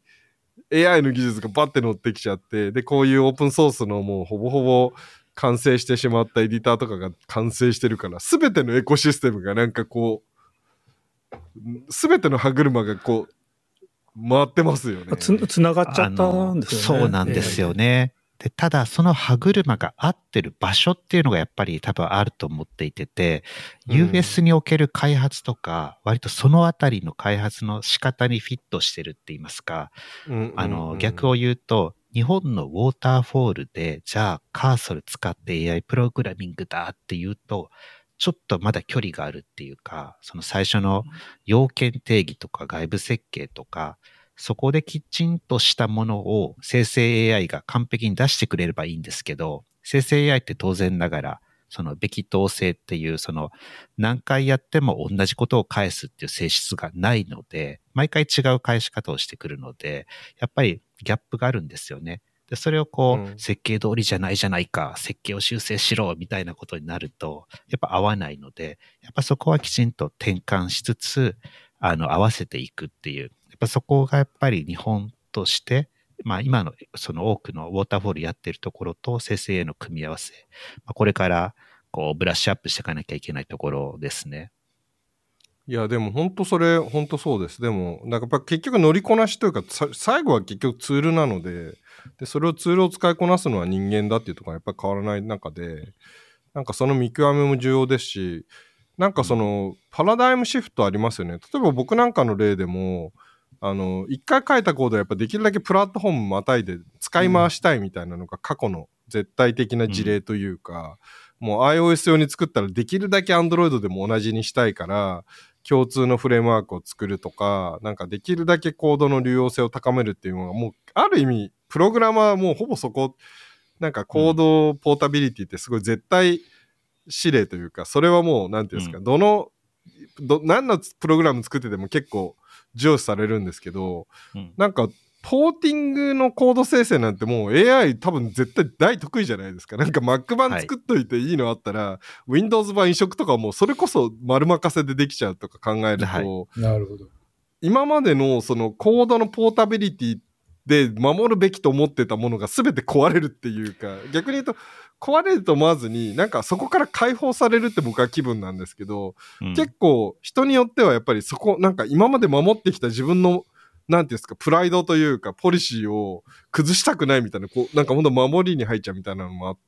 Speaker 2: AI の技術がバッて乗ってきちゃって、でこういうオープンソースのもうほぼほぼ完成してしまったエディターとかが完成してるから、全てのエコシステムがなんかこう全ての歯車がこう回ってますよね。
Speaker 1: つながっちゃったんですよね。
Speaker 4: そうなんですよね。でただその歯車が合ってる場所っていうのがやっぱり多分あると思っていて、US における開発とか割とそのあたりの開発の仕方にフィットしてるって言いますか、逆を言うと日本のウォーターフォールでじゃあカーソル使って AI プログラミングだっていうとちょっとまだ距離があるっていうか、その最初の要件定義とか外部設計とかそこできちんとしたものを生成 AI が完璧に出してくれればいいんですけど、生成 AI って当然ながらそのべき当性っていうその何回やっても同じことを返すっていう性質がないので、毎回違う返し方をしてくるので、やっぱりギャップがあるんですよね。でそれを設計通りじゃないじゃないか、設計を修正しろみたいなことになるとやっぱ合わないので、やっぱそこはきちんと転換しつつ合わせていくっていう、やっぱそこがやっぱり日本として、今のその多くのウォーターフォールやってるところと生成 AI の組み合わせ、これからブラッシュアップしていかなきゃいけないところですね。
Speaker 2: いやでも本当そうです。でもなんかやっぱ結局乗りこなしというか最後は結局ツールなので、それをツールを使いこなすのは人間だっていうところがやっぱり変わらない中で、なんかその見極めも重要ですし、なんかそのパラダイムシフトありますよね。例えば僕なんかの例でも一回書いたコードはやっぱできるだけプラットフォームまたいで使い回したいみたいなのが過去の絶対的な事例というか、もう iOS 用に作ったらできるだけ Android でも同じにしたいから共通のフレームワークを作るとか、なんかできるだけコードの流用性を高めるっていうのがもうある意味プログラマーはもうほぼそこ、なんかコードポータビリティってすごい絶対指令というか、それはもうなんていうんですか、何のプログラム作ってても結構重視されるんですけど、なんかポーティングのコード生成なんてもう AI 多分絶対大得意じゃないですか。なんか Mac 版作っといていいのあったら、Windows 版移植とかもそれこそ丸任せでできちゃうとか考えると、
Speaker 3: なるほど。
Speaker 2: 今までのそのコードのポータビリティで守るべきと思ってたものが全て壊れるっていうか、逆に言うと壊れると思わずになんかそこから解放されるって僕は気分なんですけど、結構人によってはやっぱりそこなんか今まで守ってきた自分のなんていうんですか、プライドというかポリシーを崩したくないみたいな、なんかほんと守りに入っちゃうみたいなのもあって、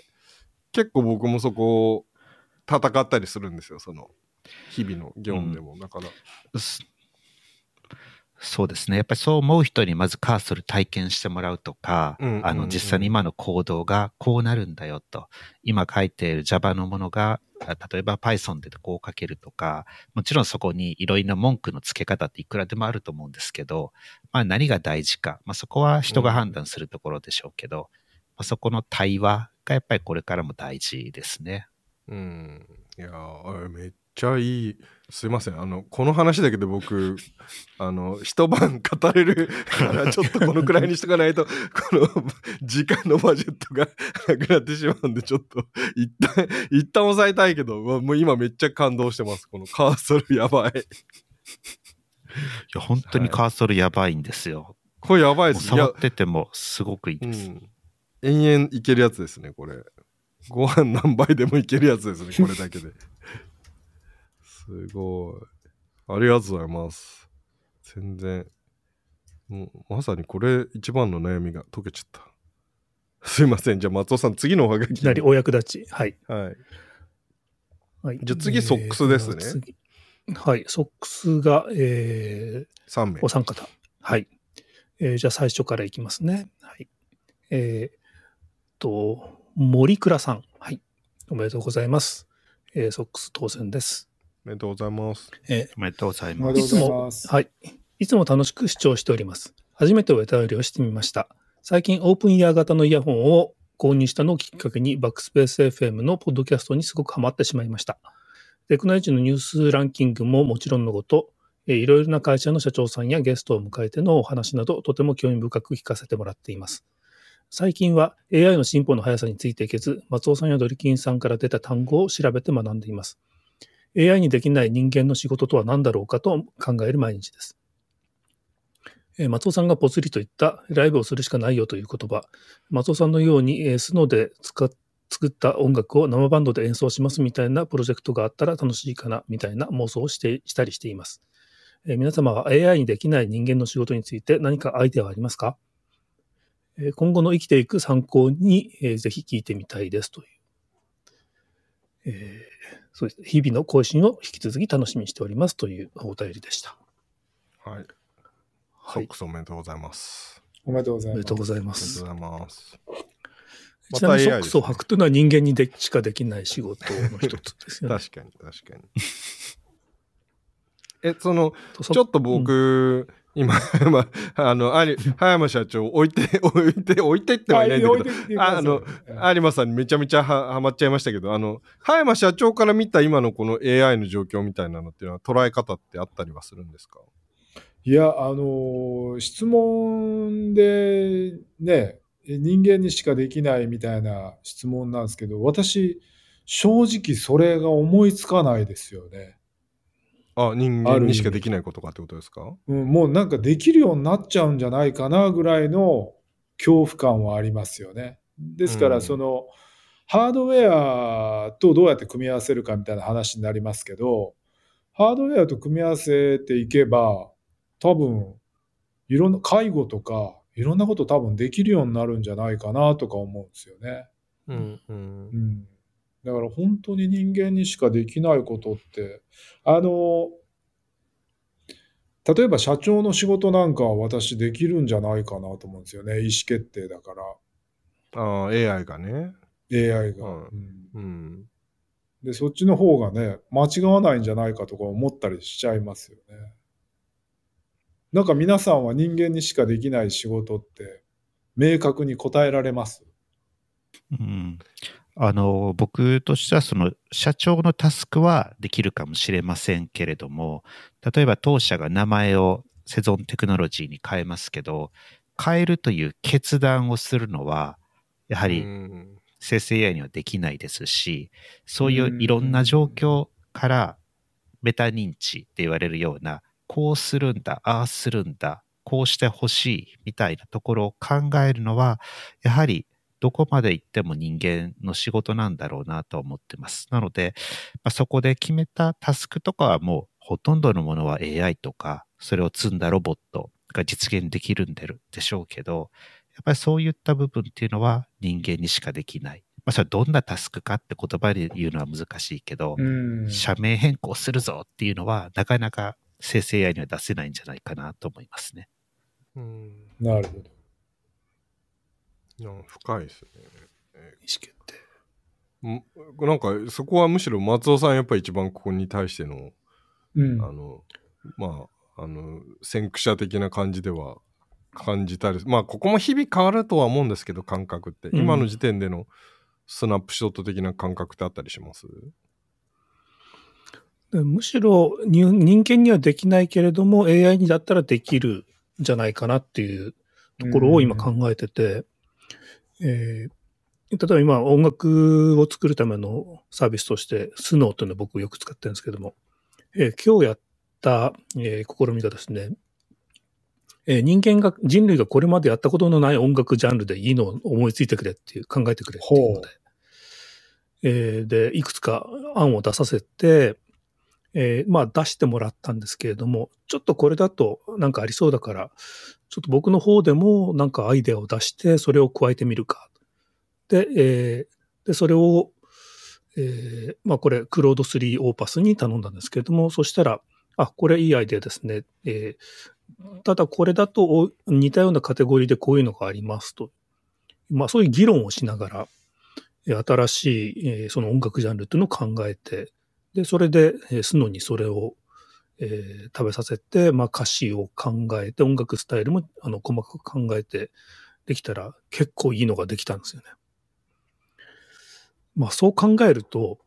Speaker 2: 結構僕もそこを戦ったりするんですよ、その日々の業務でも。だから
Speaker 4: そうですね。やっぱりそう思う人にまずカーソル体験してもらうとか、実際に今のコードがこうなるんだよと。今書いている Java のものが、例えば Python でこう書けるとか、もちろんそこにいろいろな文句の付け方っていくらでもあると思うんですけど、何が大事か、そこは人が判断するところでしょうけど、そこの対話がやっぱりこれからも大事ですね。
Speaker 2: いやめっちゃいい。すいません。この話だけで僕、一晩語れるからちょっとこのくらいにしとかないと、この時間のバジェットがなくなってしまうんで、ちょっと一旦抑えたいけど、もう今めっちゃ感動してます。このカーソルやばい。い
Speaker 4: や、本当にカーソルやばいんですよ。
Speaker 2: これやばいですね。
Speaker 4: 触っててもすごくいいです。
Speaker 2: 延々いけるやつですね、これ。ご飯何杯でもいけるやつですね、これだけで。すごい。ありがとうございます。全然。もうまさにこれ一番の悩みが解けちゃった。すいません。じゃあ松尾さん、次のおはがき。
Speaker 1: いきなりお役立ち。はい。
Speaker 2: はい。じゃあ次、ソックスですね。
Speaker 1: はい。ソックスが、
Speaker 2: 3名。
Speaker 1: お三方。はい。じゃあ最初からいきますね。はい。森倉さん。はい。おめでとうございます。ソックス当選です。
Speaker 2: おめでとうございます。
Speaker 4: おめでとうございます。
Speaker 1: いつも楽しく視聴しております。初めてお便りをしてみました。最近オープンイヤー型のイヤホンを購入したのをきっかけにバックスペース FM のポッドキャストにすごくハマってしまいました。テクノエッジのニュースランキングももちろんのこと、いろいろな会社の社長さんやゲストを迎えてのお話などとても興味深く聞かせてもらっています。最近は AI の進歩の速さについていけず、松尾さんやドリキンさんから出た単語を調べて学んでいます。AI にできない人間の仕事とは何だろうかと考える毎日です。松尾さんがぽつりと言ったライブをするしかないよという言葉、松尾さんのようにスノで作った音楽を生バンドで演奏しますみたいなプロジェクトがあったら楽しいかなみたいな妄想をしたりしています。皆様は AI にできない人間の仕事について何かアイデアはありますか？今後の生きていく参考に、ぜひ聞いてみたいですという、そうです。日々の更新を引き続き楽しみにしておりますというお便りでした。
Speaker 2: はい。ソックスおめでとうございます。
Speaker 3: おめでとうございます。
Speaker 1: おめでとうございます。
Speaker 2: ありがとうございます。
Speaker 1: ちなみにソックスを履くというのは人間にしかできない仕事の一つですよね。
Speaker 2: 確かに。ちょっと僕、今、葉山社長置いてってはいないんだけど、有馬さんにめちゃめちゃハマっちゃいましたけど、葉山社長から見た今のこの AI の状況みたいなのっていうのは捉え方ってあったりはするんですか？
Speaker 3: いや、質問でね、人間にしかできないみたいな質問なんですけど、私、正直それが思いつかないですよね。
Speaker 2: 人間にしかできないことかってことですか？
Speaker 3: もうなんかできるようになっちゃうんじゃないかなぐらいの恐怖感はありますよね。ですから、ハードウェアとどうやって組み合わせるかみたいな話になりますけど、ハードウェアと組み合わせていけば、多分、いろんな介護とか、いろんなこと多分できるようになるんじゃないかなとか思うんですよね。だから本当に人間にしかできないことって、例えば社長の仕事なんかは私できるんじゃないかなと思うんですよね。意思決定だから。
Speaker 2: AI がね。
Speaker 3: AI が。で、そっちの方がね、間違わないんじゃないかとか思ったりしちゃいますよね。なんか皆さんは人間にしかできない仕事って明確に答えられます？
Speaker 4: 僕としては社長のタスクはできるかもしれませんけれども、例えば当社が名前をセゾンテクノロジーに変えますけど、変えるという決断をするのはやはり生成 AI にはできないですし、そういういろんな状況からメタ認知って言われるような、こうするんだ、ああするんだ、こうしてほしいみたいなところを考えるのは、やはりどこまで行っても人間の仕事なんだろうなと思ってます。なので、そこで決めたタスクとかはもうほとんどのものは AI とか、それを積んだロボットが実現できるんでしょうけど、やっぱりそういった部分っていうのは人間にしかできない。それはどんなタスクかって言葉で言うのは難しいけど、社名変更するぞっていうのはなかなか生成 AI には出せないんじゃないかなと思いますね。
Speaker 3: なるほど。
Speaker 2: 深いですね。
Speaker 1: 意思決定。
Speaker 2: なんかそこはむしろ松尾さんやっぱり一番ここに対しての、先駆者的な感じでは感じたり、ここも日々変わるとは思うんですけど、感覚って、今の時点でのスナップショット的な感覚ってあったりします？
Speaker 1: むしろ人間にはできないけれども AI にだったらできるんじゃないかなっていうところを今考えてて、例えば今音楽を作るためのサービスとしてスノーというのを僕よく使ってるんですけども、今日やった、試みがですね、人類がこれまでやったことのない音楽ジャンルでいいのを思いついてくれっていう考えてくれっていうので、でいくつか案を出させて、出してもらったんですけれども、ちょっとこれだとなんかありそうだから、ちょっと僕の方でもなんかアイデアを出してそれを加えてみるか。で、それを、これクロード3オーパスに頼んだんですけれども、そしたら、これいいアイデアですね。ただこれだと似たようなカテゴリーでこういうのがありますと。そういう議論をしながら、新しい、その音楽ジャンルっていうのを考えて、で、それで、スノにそれを、食べさせて、歌詞を考えて、音楽スタイルも細かく考えてできたら結構いいのができたんですよね。そう考えると、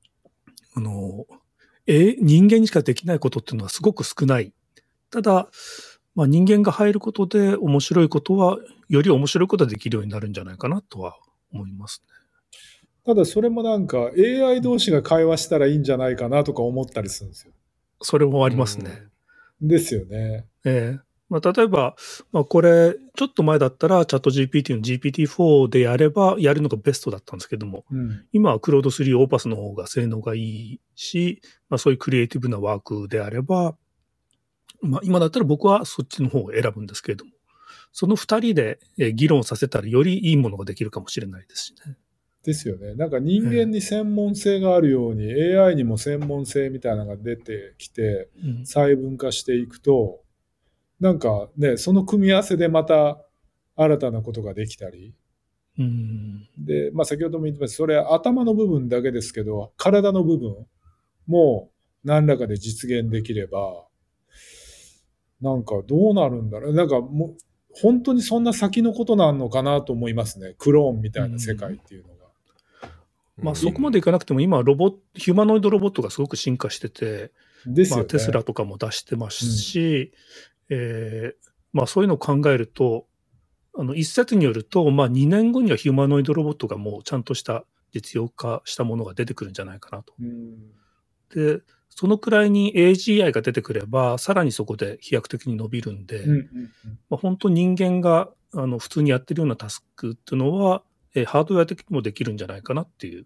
Speaker 1: 人間にしかできないことっていうのはすごく少ない。ただ、人間が入ることで面白いことは、より面白いことができるようになるんじゃないかなとは思いますね。
Speaker 3: ただそれもなんか AI 同士が会話したらいいんじゃないかなとか思ったりするんですよ。
Speaker 1: それもありますね。
Speaker 3: ですよね。
Speaker 1: 例えば、これ、ちょっと前だったらチャット GPT の GPT-4 でやればやるのがベストだったんですけども、今はクロード3オーパスの方が性能がいいし、そういうクリエイティブなワークであれば、今だったら僕はそっちの方を選ぶんですけれども、その2人で議論させたらよりいいものができるかもしれないですしね。
Speaker 3: ですよね。なんか人間に専門性があるように、AI にも専門性みたいなのが出てきて、細分化していくと、なんかね、その組み合わせでまた新たなことができたり。で、先ほども言ってました、それ頭の部分だけですけど、体の部分も何らかで実現できれば、なんかどうなるんだろう。なんかもう、本当にそんな先のことなのかなと思いますね。クローンみたいな世界っていうのが。
Speaker 1: そこまでいかなくても今ヒューマノイドロボットがすごく進化してて、
Speaker 3: ですよね。
Speaker 1: テスラとかも出してますし、そういうのを考えると、一説によると、2年後にはヒューマノイドロボットがもうちゃんとした実用化したものが出てくるんじゃないかなと。で、そのくらいに AGI が出てくれば、さらにそこで飛躍的に伸びるんで、本当人間が普通にやってるようなタスクっていうのは、ハードウェア的にもできるんじゃないかなっていう。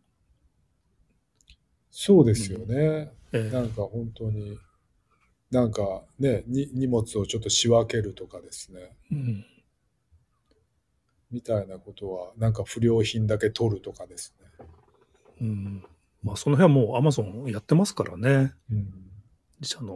Speaker 3: そうですよね。なんか本当に、なんかね、荷物をちょっと仕分けるとかですね。みたいなことは、なんか不良品だけ取るとかですね。
Speaker 1: その辺はもう Amazon やってますからね。自社の。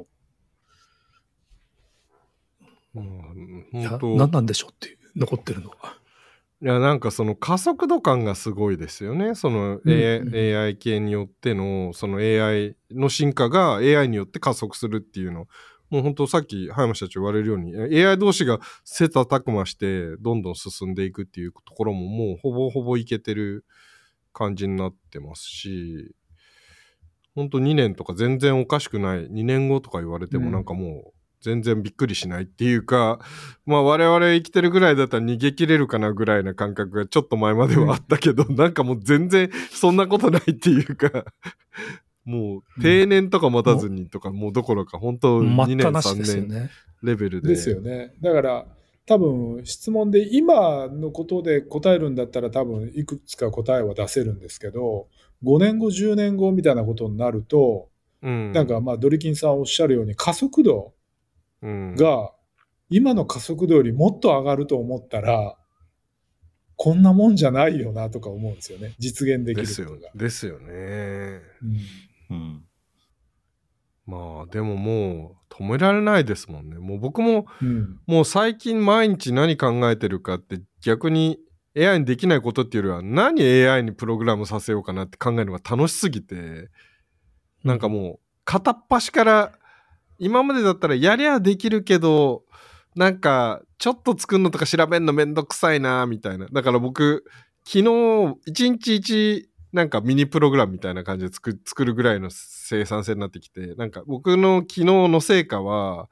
Speaker 1: 何なんでしょうっていう、残ってるのは。
Speaker 2: いや、なんかその加速度感がすごいですよね。その AI 系によっての、その AI の進化が AI によって加速するっていうの。もう本当さっき葉山社長言われるように AI 同士が切磋琢磨してどんどん進んでいくっていうところももうほぼほぼいけてる感じになってますし、本当2年とか全然おかしくない、2年後とか言われてもなんかもう全然びっくりしないっていうか、我々生きてるぐらいだったら逃げ切れるかなぐらいな感覚がちょっと前まではあったけど、なんかもう全然そんなことないっていうかもう定年とか待たずにとか、もうどころか本当2年3年レベルで。
Speaker 3: ですよね。だから多分質問で今のことで答えるんだったら多分いくつか答えは出せるんですけど、5年後10年後みたいなことになると、なんかドリキンさんおっしゃるように加速度が今の加速度よりもっと上がると思ったら、こんなもんじゃないよなとか思うんですよね。実現できることが。
Speaker 2: ですよね。 まあでももう止められないですもんね。もう僕も
Speaker 3: うん。
Speaker 2: もう最近毎日何考えてるかって逆に AI にできないことっていうよりは何 AI にプログラムさせようかなって考えるのが楽しすぎて、なんかもう片っ端から今までだったらやりゃできるけどなんかちょっと作るのとか調べるのめんどくさいなみたいな。だから僕昨日一日一なんかミニプログラムみたいな感じで作るぐらいの生産性になってきて、なんか僕の昨日の成果は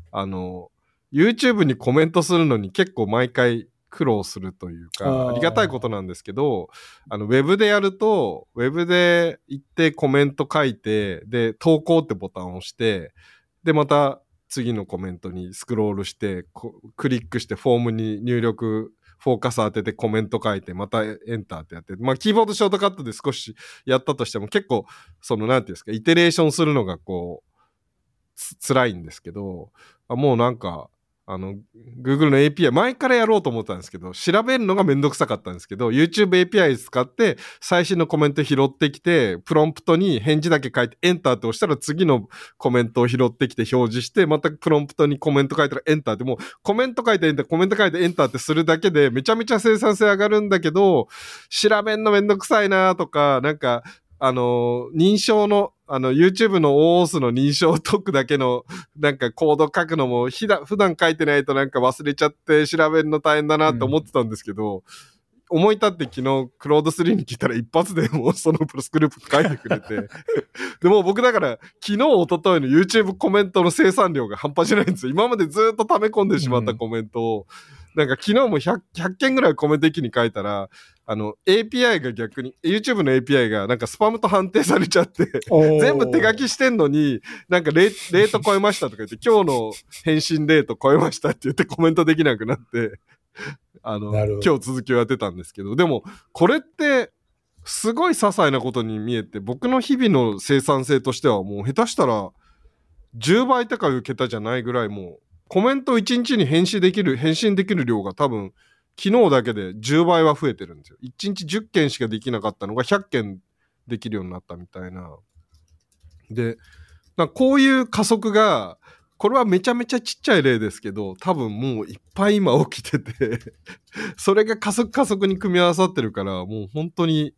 Speaker 2: YouTube にコメントするのに結構毎回苦労するというか、ありがたいことなんですけど、ウェブでやると、ウェブで行ってコメント書いて、で、投稿ってボタンを押して、で、また次のコメントにスクロールして、クリックしてフォームに入力、フォーカス当ててコメント書いて、またエンターってやって、まあ、キーボードショートカットで少しやったとしても、結構、なんていうんですか、イテレーションするのが辛いんですけど、もうなんか、Google の API、前からやろうと思ったんですけど、調べるのがめんどくさかったんですけど、YouTube API 使って最新のコメント拾ってきて、プロンプトに返事だけ書いて、エンターって押したら次のコメントを拾ってきて表示して、またプロンプトにコメント書いたらエンターって、もうコメント書いてエンター、コメント書いてエンターってするだけで、めちゃめちゃ生産性上がるんだけど、調べんのめんどくさいなとか、なんか、認証の、YouTube の OOS の認証を解くだけの、なんかコード書くのも、普段書いてないとなんか忘れちゃって調べるの大変だなって思ってたんですけど、思い立って昨日、クロード3に聞いたら一発でもうそのプロスクリプト書いてくれて、でも僕だから昨日、一昨日の YouTube コメントの生産量が半端じゃないんですよ。今までずっと溜め込んでしまったコメントを、なんか昨日も 100件ぐらいコメント一気に書いたら、API が逆に、YouTube の API がなんかスパムと判定されちゃって、全部手書きしてんのに、なんかレート超えましたとか言って、今日の返信レート超えましたって言ってコメントできなくなって、今日続きをやってたんですけど、でも、これって、すごい些細なことに見えて、僕の日々の生産性としてはもう下手したら、10倍とかいう桁じゃないぐらいもう、コメントを1日に返信できる量が多分、昨日だけで10倍は増えてるんですよ。1日10件しかできなかったのが100件できるようになったみたいな。で、こういう加速が、これはめちゃめちゃちっちゃい例ですけど、多分もういっぱい今起きててそれが加速に組み合わさってるから、もう本当に、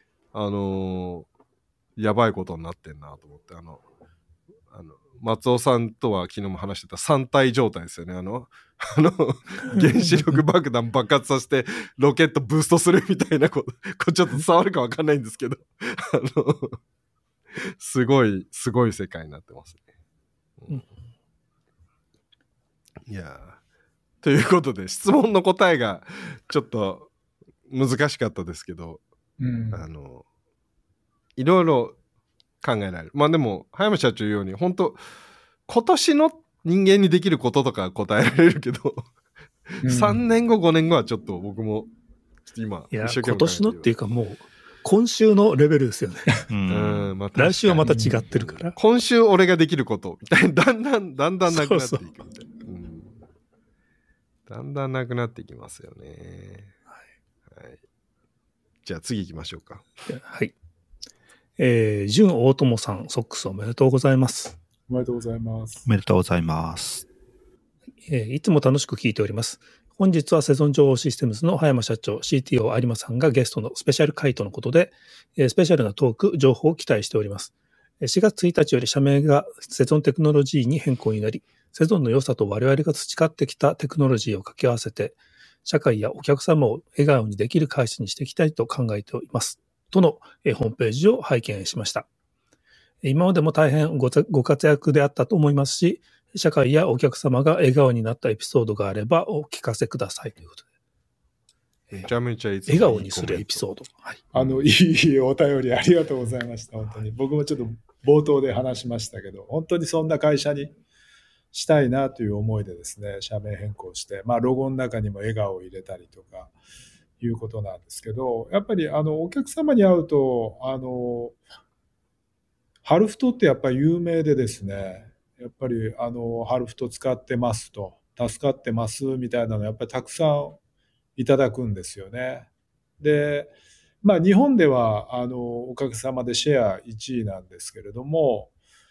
Speaker 2: やばいことになってんなと思って、松尾さんとは昨日も話してた3体状態ですよね。原子力爆弾爆発させてロケットブーストするみたいなこと、これちょっと伝わるかわかんないんですけど、すごい世界になってますね。いやー、ということで質問の答えがちょっと難しかったですけど、いろいろ考えられる。まあでも葉山社長言うように本当今年の人間にできることとか答えられるけど、3年後5年後はちょっと僕も今
Speaker 1: いや今年のっていうかもう今週のレベルですよね。
Speaker 2: まあ、
Speaker 1: 来週はまた違ってるから。
Speaker 2: 今週俺ができることみたいな、だんだんなくなっていくみたいな。だんだんなくなっていきますよね。はい。じゃあ次行きましょうか。
Speaker 1: はい。純大友さん、ソックスおめでとうございます。
Speaker 3: おめでとうございます。
Speaker 4: おめでとうございます。
Speaker 1: いつも楽しく聞いております。本日はセゾン情報システムズの葉山社長、CTO 有馬さんがゲストのスペシャル回答のことで、スペシャルなトーク、情報を期待しております。4月1日より社名がセゾンテクノロジーに変更になり、セゾンの良さと我々が培ってきたテクノロジーを掛け合わせて、社会やお客様を笑顔にできる会社にしていきたいと考えております。とのホームページを拝見しました。今までも大変ご活躍であったと思いますし、社会やお客様が笑顔になったエピソードがあればお聞かせくださいということ
Speaker 2: で。めちゃめちゃ
Speaker 1: 笑顔にするエピソード。
Speaker 3: はい、いいお便りありがとうございました。本当に。僕もちょっと冒頭で話しましたけど、本当にそんな会社にしたいなという思いでですね、社名変更して、まあロゴの中にも笑顔を入れたりとかいうことなんですけど、やっぱりお客様に会うと、ハルフトってやっぱり有名でですね、やっぱりハルフト使ってますと、助かってますみたいなのやっぱりたくさんいただくんですよね。で、まあ日本ではおかげさまでシェア1位なんですけれども、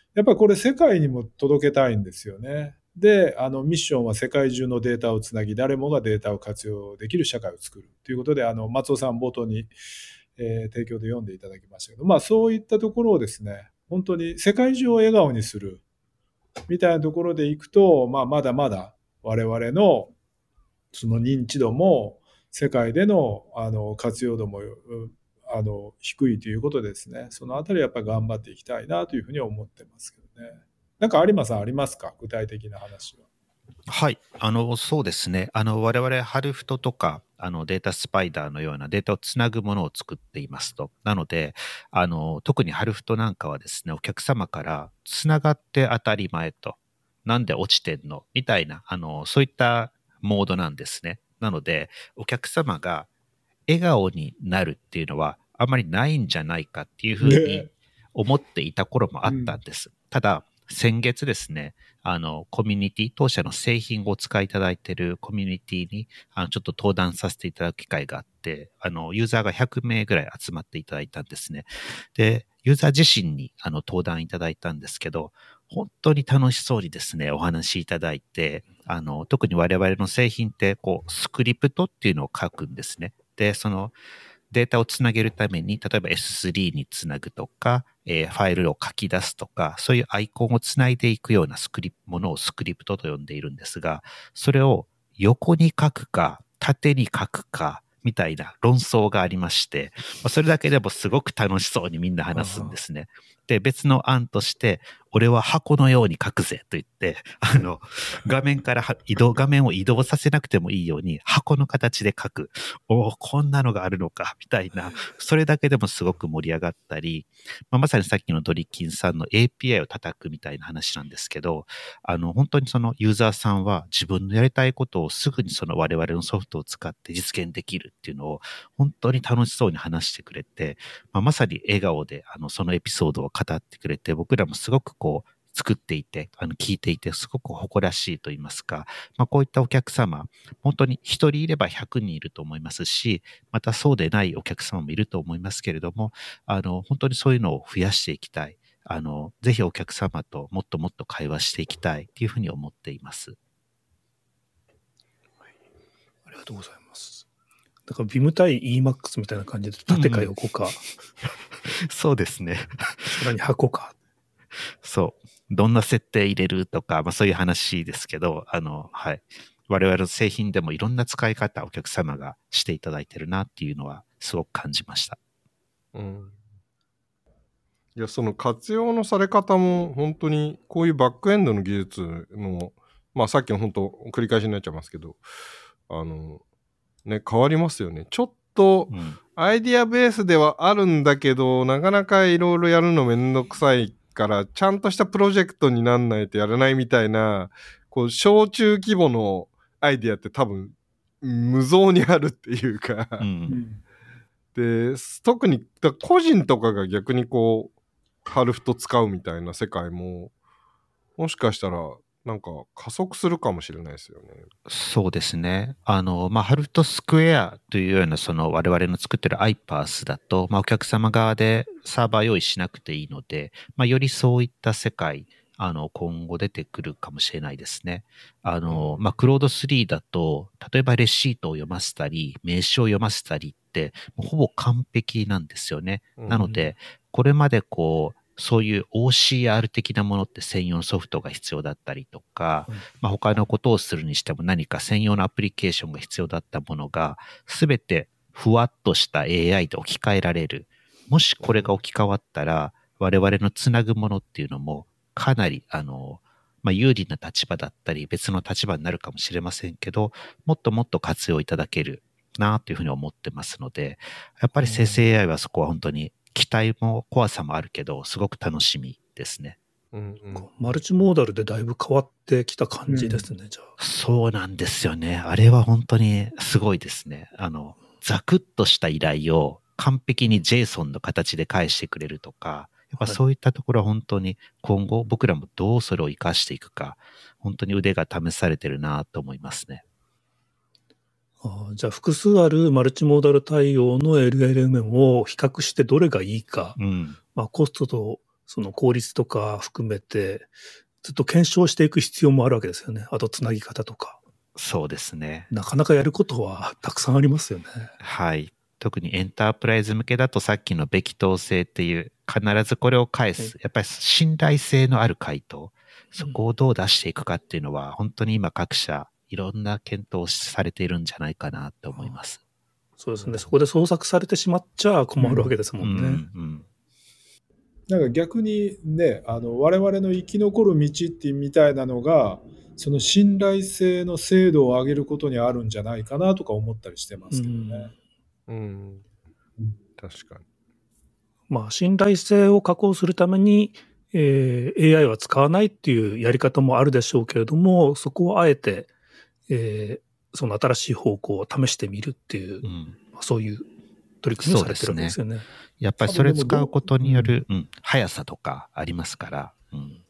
Speaker 3: やっぱりこれ世界にも届けたいんですよね。で、ミッションは世界中のデータをつなぎ、誰もがデータを活用できる社会を作るということで、松尾さん冒頭に、提供で読んでいただきましたけど、まあそういったところをですね、本当に世界中を笑顔にするみたいなところでいくと、まあまだまだ我々のその認知度も世界での活用度も低いということですね。そのあたりやっぱり頑張っていきたいなというふうに思ってますけどね。なんか有馬さんありますか、具体的な話は。
Speaker 4: はい。そうですね。我々、ハルフトとか、データスパイダーのようなデータをつなぐものを作っていますと。なので、特にハルフトなんかはですね、お客様からつながって当たり前と。なんで落ちてんのみたいな、そういったモードなんですね。なので、お客様が笑顔になるっていうのはあまりないんじゃないかっていうふうに思っていた頃もあったんです。ただ、先月ですね、コミュニティ、当社の製品をお使いいただいているコミュニティに、ちょっと登壇させていただく機会があって、ユーザーが100名ぐらい集まっていただいたんですね。で、ユーザー自身に、登壇いただいたんですけど、本当に楽しそうにですね、お話しいただいて、特に我々の製品って、スクリプトっていうのを書くんですね。で、そのデータをつなげるために、例えば S3 につなぐとか、ファイルを書き出すとか、そういうアイコンをつないでいくようなものをスクリプトと呼んでいるんですが、それを横に書くか、縦に書くか、みたいな論争がありまして、それだけでもすごく楽しそうにみんな話すんですね。で、別の案として、俺は箱のように書くぜと言って、画面を移動させなくてもいいように箱の形で書く。こんなのがあるのか、みたいな。それだけでもすごく盛り上がったり、まさにさっきのドリキンさんの API を叩くみたいな話なんですけど、本当にそのユーザーさんは自分のやりたいことをすぐにその我々のソフトを使って実現できるっていうのを本当に楽しそうに話してくれて、まさに笑顔でそのエピソードを語ってくれて、僕らもすごく作っていて、聞いていて、すごく誇らしいと言いますか、こういったお客様、本当に一人いれば100人いると思いますし、またそうでないお客様もいると思いますけれども、本当にそういうのを増やしていきたい。ぜひお客様ともっともっと会話していきたいというふうに思っています。
Speaker 1: ありがとうございます。だから Vim 対 Emacs みたいな感じで縦か横か、
Speaker 4: そうですね。
Speaker 1: さらに箱か。
Speaker 4: そう。どんな設定入れるとか、そういう話ですけど、はい。我々の製品でもいろんな使い方、お客様がしていただいてるなっていうのはすごく感じました。
Speaker 2: うん。いや、その活用のされ方も本当にこういうバックエンドの技術の、さっきの本当繰り返しになっちゃいますけど、ね、変わりますよね。ちょっとアイディアベースではあるんだけど、なかなかいろいろやるのめんどくさいから、ちゃんとしたプロジェクトになんないとやらないみたいな、小中規模のアイディアって多分無造にあるっていうか、で、特に個人とかが逆にハルフト使うみたいな世界も、もしかしたらなんか加速するかもしれないですよね。
Speaker 4: そうですね。ハルフトスクエアというようなその我々の作ってる iPaaS だと、お客様側でサーバー用意しなくていいので、よりそういった世界、今後出てくるかもしれないですね。クロード3だと、例えばレシートを読ませたり、名刺を読ませたりって、ほぼ完璧なんですよね。なので、これまでそういう OCR 的なものって専用ソフトが必要だったりとか、他のことをするにしても何か専用のアプリケーションが必要だったものが、すべてふわっとした AI で置き換えられる。もしこれが置き換わったら、我々のつなぐものっていうのも、かなり、有利な立場だったり、別の立場になるかもしれませんけど、もっともっと活用いただけるなというふうに思ってますので、やっぱり生成 AI はそこは本当に期待も怖さもあるけど、すごく楽しみですね。
Speaker 1: マルチモーダルでだいぶ変わってきた感じですね、じゃあ。
Speaker 4: そうなんですよね。あれは本当にすごいですね。ザクッとした依頼を完璧に JSON の形で返してくれるとか、やっぱそういったところは本当に今後僕らもどうそれを活かしていくか、本当に腕が試されてるなと思いますね。
Speaker 1: じゃあ複数あるマルチモーダル対応の LLM を比較してどれがいいか、コストとその効率とか含めて、ずっと検証していく必要もあるわけですよね。あと、つなぎ方とか。
Speaker 4: そうですね。
Speaker 1: なかなかやることはたくさんありますよね。
Speaker 4: はい。特にエンタープライズ向けだとさっきのべき当性っていう必ずこれを返す。やっぱり信頼性のある回答。そこをどう出していくかっていうのは本当に今各社いろんな検討をされているんじゃないかなと思います。
Speaker 1: そうですね。そこで創作されてしまっちゃ困るわけですもんね。
Speaker 3: なんか逆にね、我々の生き残る道ってみたいなのが、その信頼性の精度を上げることにあるんじゃないかなとか思ったりしてますけどね。
Speaker 2: 確かに。
Speaker 1: まあ、信頼性を確保するために、AI は使わないっていうやり方もあるでしょうけれども、そこをあえて、その新しい方向を試してみるっていう、そういう取り組みをされてるわけですよね。
Speaker 4: やっぱりそれ使うことによる、速さとかありますから。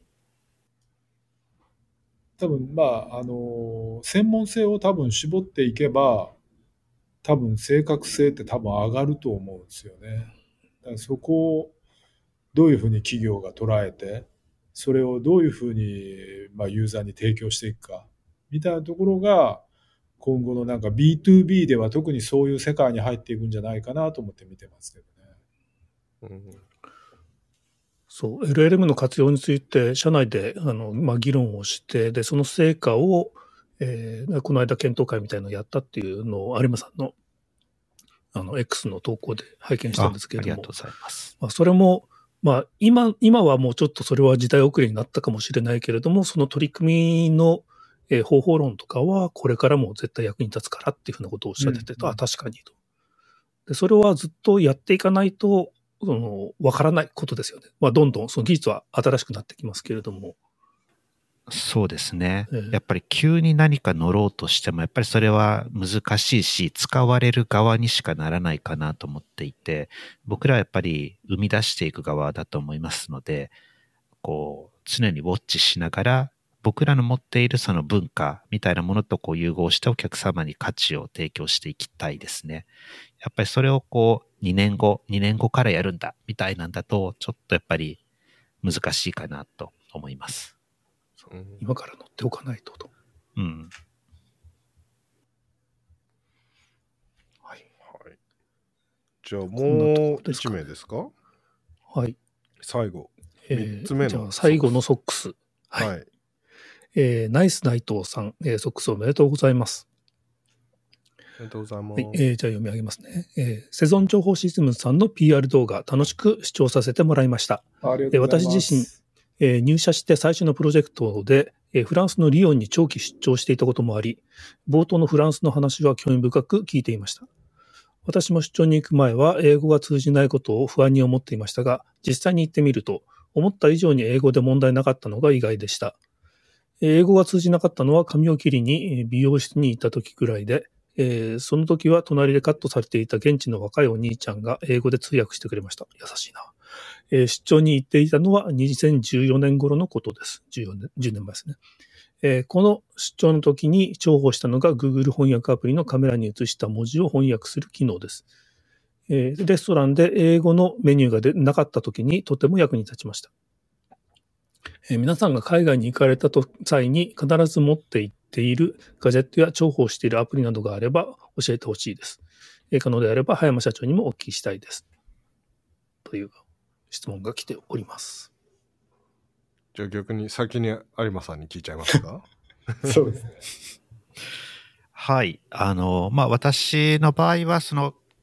Speaker 3: 多分専門性を多分絞っていけば、多分正確性って多分上がると思うんですよね。だからそこをどういうふうに企業が捉えて、それをどういうふうにユーザーに提供していくかみたいなところが、今後のなんか B2B では特にそういう世界に入っていくんじゃないかなと思って見てますけどね。
Speaker 1: そう、LLM の活用について社内で議論をして、でその成果を、この間検討会みたいなのをやったっていうのを有馬さんのX の投稿で拝見したんですけれども、
Speaker 4: ありがとうございます。
Speaker 1: それも今はもうちょっとそれは時代遅れになったかもしれないけれども、その取り組みの方法論とかはこれからも絶対役に立つからっていうふうなことをおっしゃってて、確かにと。でそれはずっとやっていかないとわからないことですよね。どんどんその技術は新しくなってきますけれども。
Speaker 4: そうですね。やっぱり急に何か乗ろうとしても、やっぱりそれは難しいし、使われる側にしかならないかなと思っていて、僕らはやっぱり生み出していく側だと思いますので、常にウォッチしながら、僕らの持っているその文化みたいなものと融合してお客様に価値を提供していきたいですね。やっぱりそれを2年後からやるんだみたいなんだと、ちょっとやっぱり難しいかなと思います。
Speaker 1: 今から乗っておかないとと。
Speaker 2: はい。じゃあもう1名ですか？
Speaker 1: はい。
Speaker 2: 最後。3つ目の。
Speaker 1: じゃあ最後のソックス。
Speaker 2: はい。
Speaker 1: ナイス内藤さん、ソックスおめでとうございます。
Speaker 2: ありがとうございます。
Speaker 1: じゃあ読み上げますね。セゾン情報システムズさんの PR 動画、楽しく視聴させてもらいました。私自身、入社して最初のプロジェクトで、フランスのリヨンに長期出張していたこともあり、冒頭のフランスの話は興味深く聞いていました。私も出張に行く前は英語が通じないことを不安に思っていましたが、実際に行ってみると、思った以上に英語で問題なかったのが意外でした。英語が通じなかったのは髪を切りに美容室に行った時くらいで、その時は隣でカットされていた現地の若いお兄ちゃんが英語で通訳してくれました。優しいな。出張に行っていたのは2014年頃のことです。10年前ですね。この出張の時に重宝したのが Google 翻訳アプリのカメラに映した文字を翻訳する機能です。レストランで英語のメニューがなかった時にとても役に立ちました。皆さんが海外に行かれた際に必ず持って行っているガジェットや重宝しているアプリなどがあれば教えてほしいです。可能であれば葉山社長にもお聞きしたいです。という質問が来ております。
Speaker 2: じゃあ逆に先に有馬さんに聞いちゃいますか？
Speaker 3: そうですね。
Speaker 4: はい。私の場合は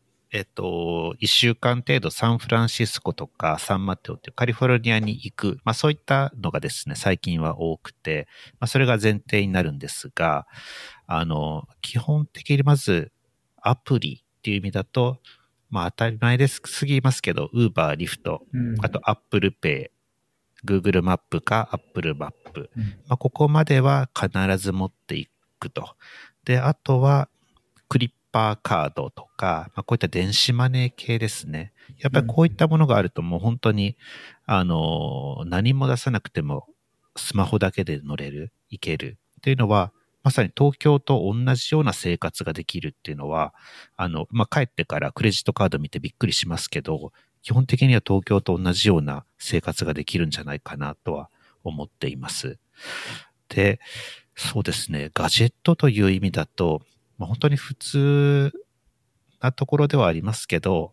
Speaker 4: 1週間程度サンフランシスコとかサンマテオっていうカリフォルニアに行く、そういったのがですね、最近は多くて、それが前提になるんですが、基本的にまずアプリっていう意味だと、当たり前ですすぎますけど、Uber、Lyft、あと Apple Pay、Google マップか Apple マップ、ここまでは必ず持っていくと。で、あとはクリッパーカードとか、こういった電子マネー系ですね。やっぱりこういったものがあるともう本当に、何も出さなくてもスマホだけで乗れる、行けるっていうのは、 まさに東京と同じような生活ができるっていうのは、帰ってからクレジットカード見てびっくりしますけど、基本的には東京と同じような生活ができるんじゃないかなとは思っています。で、そうですね、ガジェットという意味だと、本当に普通なところではありますけど、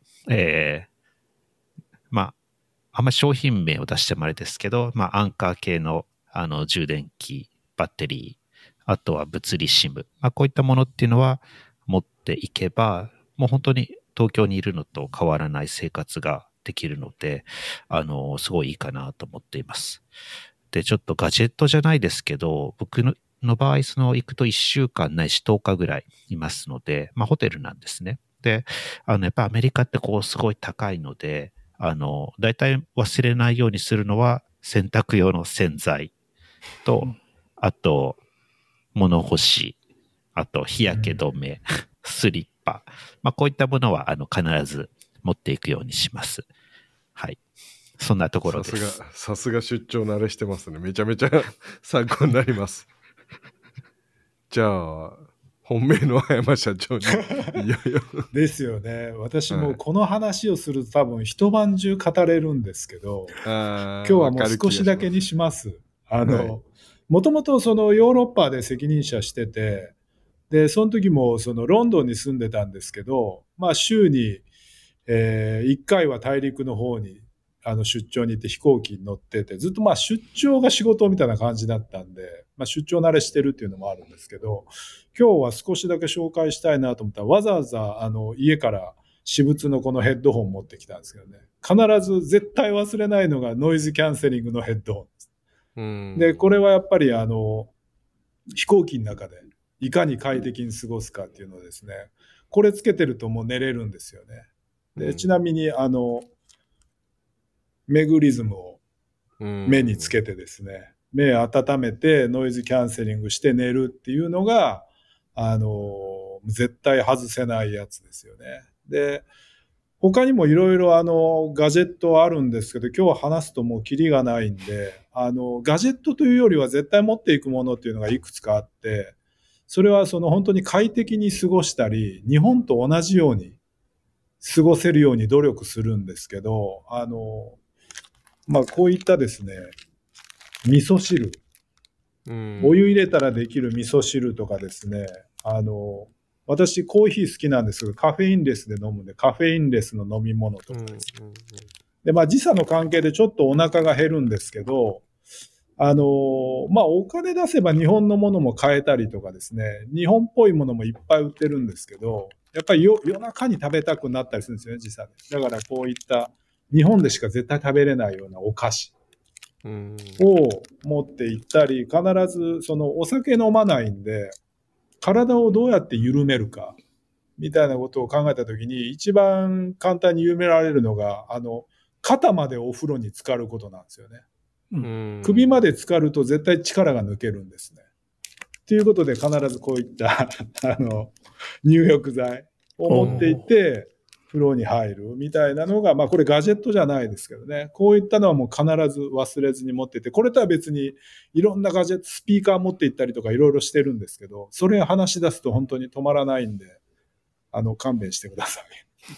Speaker 4: あんまり商品名を出してもあれですけど、アンカー系の充電器、バッテリー、あとは物理シム、こういったものっていうのは持っていけば、もう本当に東京にいるのと変わらない生活ができるので、すごいいいかなと思っています。で、ちょっとガジェットじゃないですけど、僕の場合、行くと1週間ないし10日ぐらいいますので、ホテルなんですね。で、やっぱアメリカってすごい高いので、だいたい忘れないようにするのは、洗濯用の洗剤と、あと、物干し、あと、日焼け止め、スリッパ。こういったものは、必ず持っていくようにします。はい。そんなところです。
Speaker 2: さすが出張慣れしてますね。めちゃめちゃ参考になります。じゃあ、本命の葉山社長にいよいよ
Speaker 3: ですよね。私もこの話をすると多分一晩中語れるんですけど、今日はもう少しだけにします。もともとそのヨーロッパで責任者してて、で、その時もそのロンドンに住んでたんですけど、週に、1回は大陸の方に出張に行って飛行機に乗ってて、ずっと出張が仕事みたいな感じだったんで、出張慣れしてるっていうのもあるんですけど、今日は少しだけ紹介したいなと思ったら、わざわざ家から私物のこのヘッドホン持ってきたんですけどね、必ず絶対忘れないのがノイズキャンセリングのヘッドホンです。で、これはやっぱり飛行機の中でいかに快適に過ごすかっていうのをですね、これつけてるともう寝れるんですよね。で、ちなみにメグリズムを目につけてですね、目温めてノイズキャンセリングして寝るっていうのが絶対外せないやつですよね。で、他にもいろいろガジェットあるんですけど、今日話すともうキリがないんで、ガジェットというよりは絶対持っていくものっていうのがいくつかあって、それは本当に快適に過ごしたり、日本と同じように過ごせるように努力するんですけど、こういったですね、味噌汁、お湯入れたらできる味噌汁とかですね、私コーヒー好きなんですけど、カフェインレスで飲むんで、カフェインレスの飲み物とかです。で、時差の関係でちょっとお腹が減るんですけど、お金出せば日本のものも買えたりとかですね、日本っぽいものもいっぱい売ってるんですけど、やっぱり夜中に食べたくなったりするんですよね、時差で。だからこういった日本でしか絶対食べれないようなお菓子を持って行ったり、必ずお酒飲まないんで、体をどうやって緩めるかみたいなことを考えたときに、一番簡単に緩められるのが肩までお風呂に浸かることなんですよね。首まで浸かると絶対力が抜けるんですね。ということで必ずこういった入浴剤を持っていって風呂に入るみたいなのが、これガジェットじゃないですけどね、こういったのはもう必ず忘れずに持っていて、これとは別にいろんなガジェット、スピーカー持っていったりとかいろいろしてるんですけど、それ話し出すと本当に止まらないんで、勘弁してください。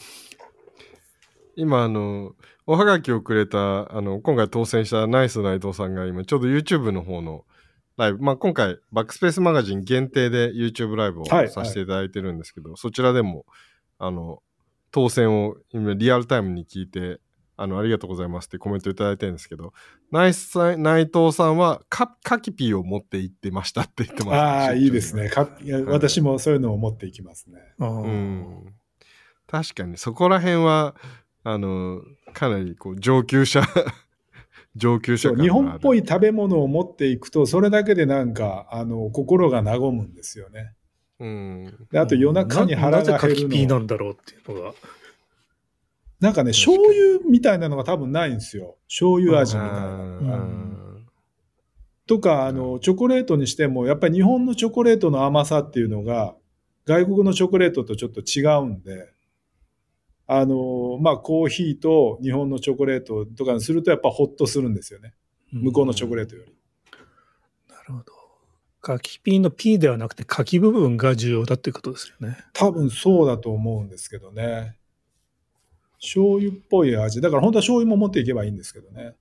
Speaker 2: 今おはがきをくれた今回当選したナイス内藤さんが今ちょうど YouTube の方のライブ、今回バックスペースマガジン限定で YouTube ライブをさせていただいてるんですけど、そちらでも当選を今リアルタイムに聞いてありがとうございますってコメントいただいてるんですけど、内藤さんはカキピーを持って行ってましたって言ってますね。
Speaker 3: いいですね。私もそういうのを持っていきますね。
Speaker 2: 確かにそこら辺はかなり上級者感がある。
Speaker 3: 日本っぽい食べ物を持っていくと、それだけでなんか心が和むんですよね。であと夜中に腹が減るの。なぜ
Speaker 1: カキピーなんだろうっていうのが。
Speaker 3: なんかね、醤油みたいなのが多分ないんですよ。醤油味みたいな。とかチョコレートにしてもやっぱり日本のチョコレートの甘さっていうのが外国のチョコレートとちょっと違うんで。コーヒーと日本のチョコレートとかにするとやっぱホッとするんですよね。向こうのチョコレートより。
Speaker 1: なるほど。 書きピンの P ではなくて書き部分が重要だっていうことですよね。
Speaker 3: 多分そうだと思うんですけどね。醤油っぽい味。だから本当は醤油も持っていけばいいんですけどね。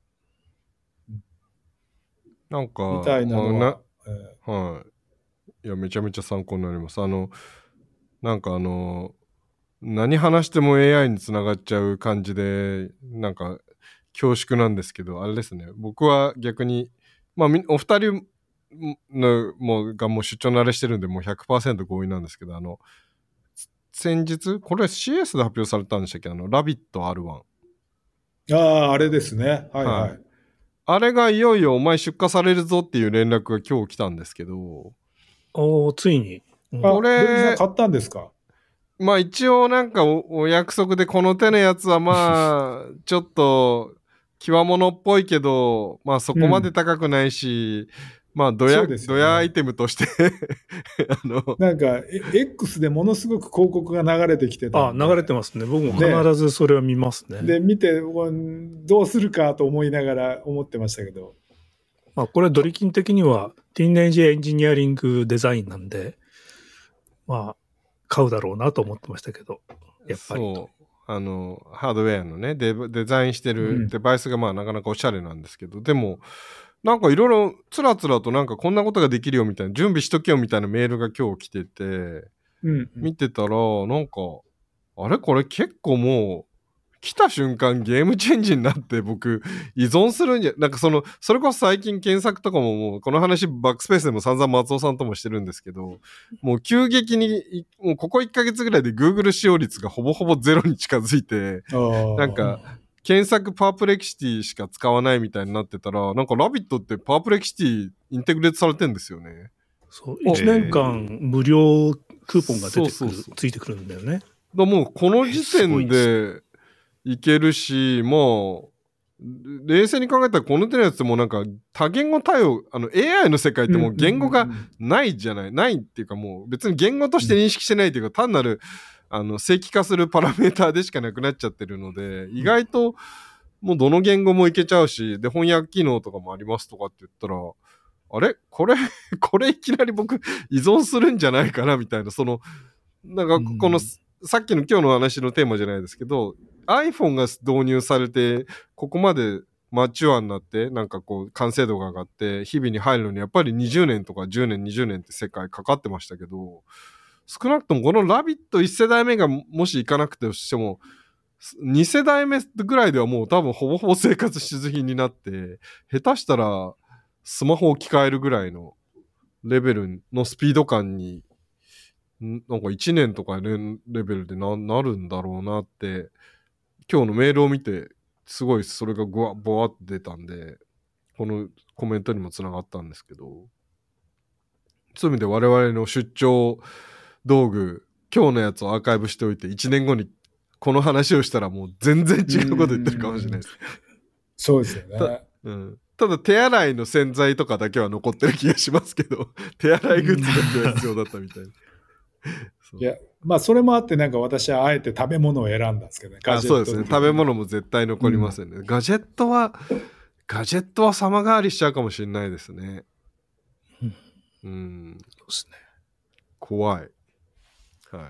Speaker 2: なんか、
Speaker 3: みたいなのは。
Speaker 2: はい。いや、めちゃめちゃ参考になります。なんか何話しても AI につながっちゃう感じで、なんか、恐縮なんですけど、あれですね。僕は逆に、まあ、お二人のがもう出張慣れしてるんで、もう 100% 合意なんですけど、先日、これ CS で発表されたんでしたっけ？ラビット R1。
Speaker 3: ああ、あれですね。はいはい。
Speaker 2: あれがいよいよお前出荷されるぞっていう連絡が今日来たんですけど。
Speaker 1: ついに。
Speaker 3: これ、買ったんですか？
Speaker 2: まあ一応なんか お約束でこの手のやつはまあ、ちょっと、極物っぽいけど、まあそこまで高くないし、まあドヤアイテムとして
Speaker 3: なんか、X でものすごく広告が流れてきてた。
Speaker 1: 流れてますね。僕も必ずそれは見ますね。
Speaker 3: で、見て、どうするかと思いながら思ってましたけど。
Speaker 1: まあこれはドリキン的には、ティーンエイジエンジニアリングデザインなんで、まあ、買うだろうなと思ってましたけど、やっぱり。
Speaker 2: そう。ハードウェアのね、デザインしてるデバイスがまあなかなかおしゃれなんですけど、でも、なんかいろいろつらつらとなんかこんなことができるよみたいな、準備しとけよみたいなメールが今日来てて、見てたら、なんか、あれこれ結構もう、来た瞬間ゲームチェンジになって僕依存するんじゃ、なんかそれこそ最近検索とかもこの話バックスペースでも散々松尾さんともしてるんですけど、もう急激に、もうここ1ヶ月ぐらいで Google 使用率がほぼほぼゼロに近づいて、なんか検索パープレキシティしか使わないみたいになってたら、なんかラビットってパープレキシティインテグレートされてんですよね。
Speaker 1: そう、1年間無料クーポンがついてくるんだよね。
Speaker 2: もうこの時点でいけるし、もう冷静に考えたらこの手のやつもなんか多言語対応、AI の世界ってもう言語がないじゃない、ないっていうかもう別に言語として認識してないっていうか、単なる正規化するパラメーターでしかなくなっちゃってるので、意外ともうどの言語もいけちゃうし、で翻訳機能とかもありますとかって言ったら、あれこれいきなり僕依存するんじゃないかなみたいな、なんかこの、さっきの今日の話のテーマじゃないですけど、iPhone が導入されて、ここまでマチュアになって、なんかこう完成度が上がって、日々に入るのにやっぱり20年とか10年、20年って世界かかってましたけど、少なくともこのラビット1世代目がもしいかなくてしても、2世代目ぐらいではもう多分ほぼほぼ生活必需品になって、下手したらスマホ置き換えるぐらいのレベルのスピード感に、なんか1年とかレベルでなるんだろうなって、今日のメールを見て、すごいそれがボワって出たんで、このコメントにもつながったんですけど、そういう意味で我々の出張道具、今日のやつをアーカイブしておいて、1年後にこの話をしたらもう全然違うこと言ってるかもしれないです。
Speaker 3: そうですよね。
Speaker 2: ただ手洗いの洗剤とかだけは残ってる気がしますけど、手洗いグッズだけは必要だったみたいな。
Speaker 3: いや、まあそれもあってなんか私はあえて食べ物を選んだんですけどね。
Speaker 2: そうですね。食べ物も絶対残りますよね。ガジェットは様変わりしちゃうかもしれないですね。
Speaker 1: そうですね。
Speaker 2: 怖い。はい。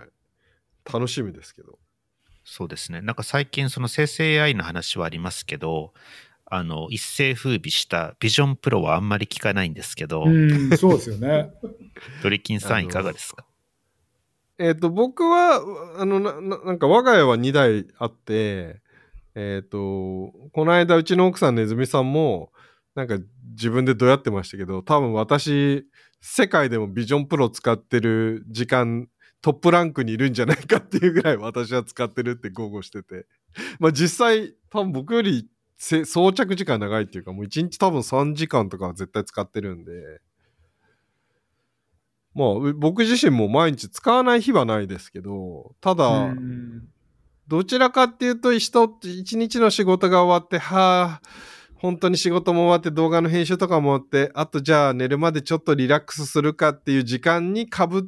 Speaker 2: 楽しみですけど。
Speaker 4: そうですね。なんか最近その生成 AI の話はありますけど、一世風靡したビジョンプロはあんまり聞かないんですけど。
Speaker 3: そうですよね。
Speaker 4: ドリキンさんいかがですか？
Speaker 2: 僕は、なんか我が家は2台あって、この間うちの奥さんねずみさんも、なんか自分でどうやってましたけど、多分私、世界でもビジョンプロ使ってる時間、トップランクにいるんじゃないかっていうぐらい私は使ってるって豪語してて。まあ実際、多分僕より装着時間長いっていうか、もう1日多分3時間とかは絶対使ってるんで、まあ僕自身も毎日使わない日はないですけど、ただ、どちらかっていうと一日の仕事が終わって、本当に仕事も終わって動画の編集とかも終わって、あとじゃあ寝るまでちょっとリラックスするかっていう時間に被って、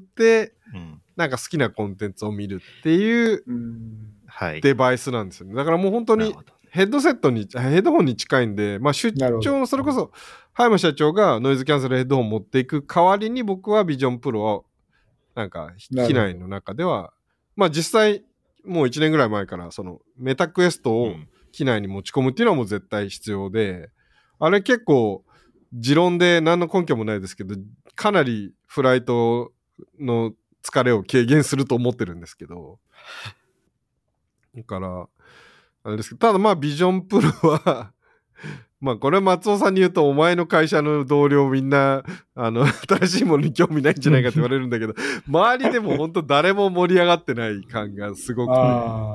Speaker 2: なんか好きなコンテンツを見るっていうデバイスなんですよね。だからもう本当にヘッドホンに近いんで、まあ出張、それこそ葉山社長がノイズキャンセルヘッドホン持っていく代わりに僕はビジョンプロをなんか機内の中ではまあ実際もう1年ぐらい前からそのメタクエストを機内に持ち込むっていうのはもう絶対必要で、あれ結構持論で何の根拠もないですけどかなりフライトの疲れを軽減すると思ってるんですけど、だからあれですけど、ただまあビジョンプロはまあこれ松尾さんに言うとお前の会社の同僚みんな新しいものに興味ないんじゃないかって言われるんだけど周りでも本当誰も盛り上がってない感がすごくて、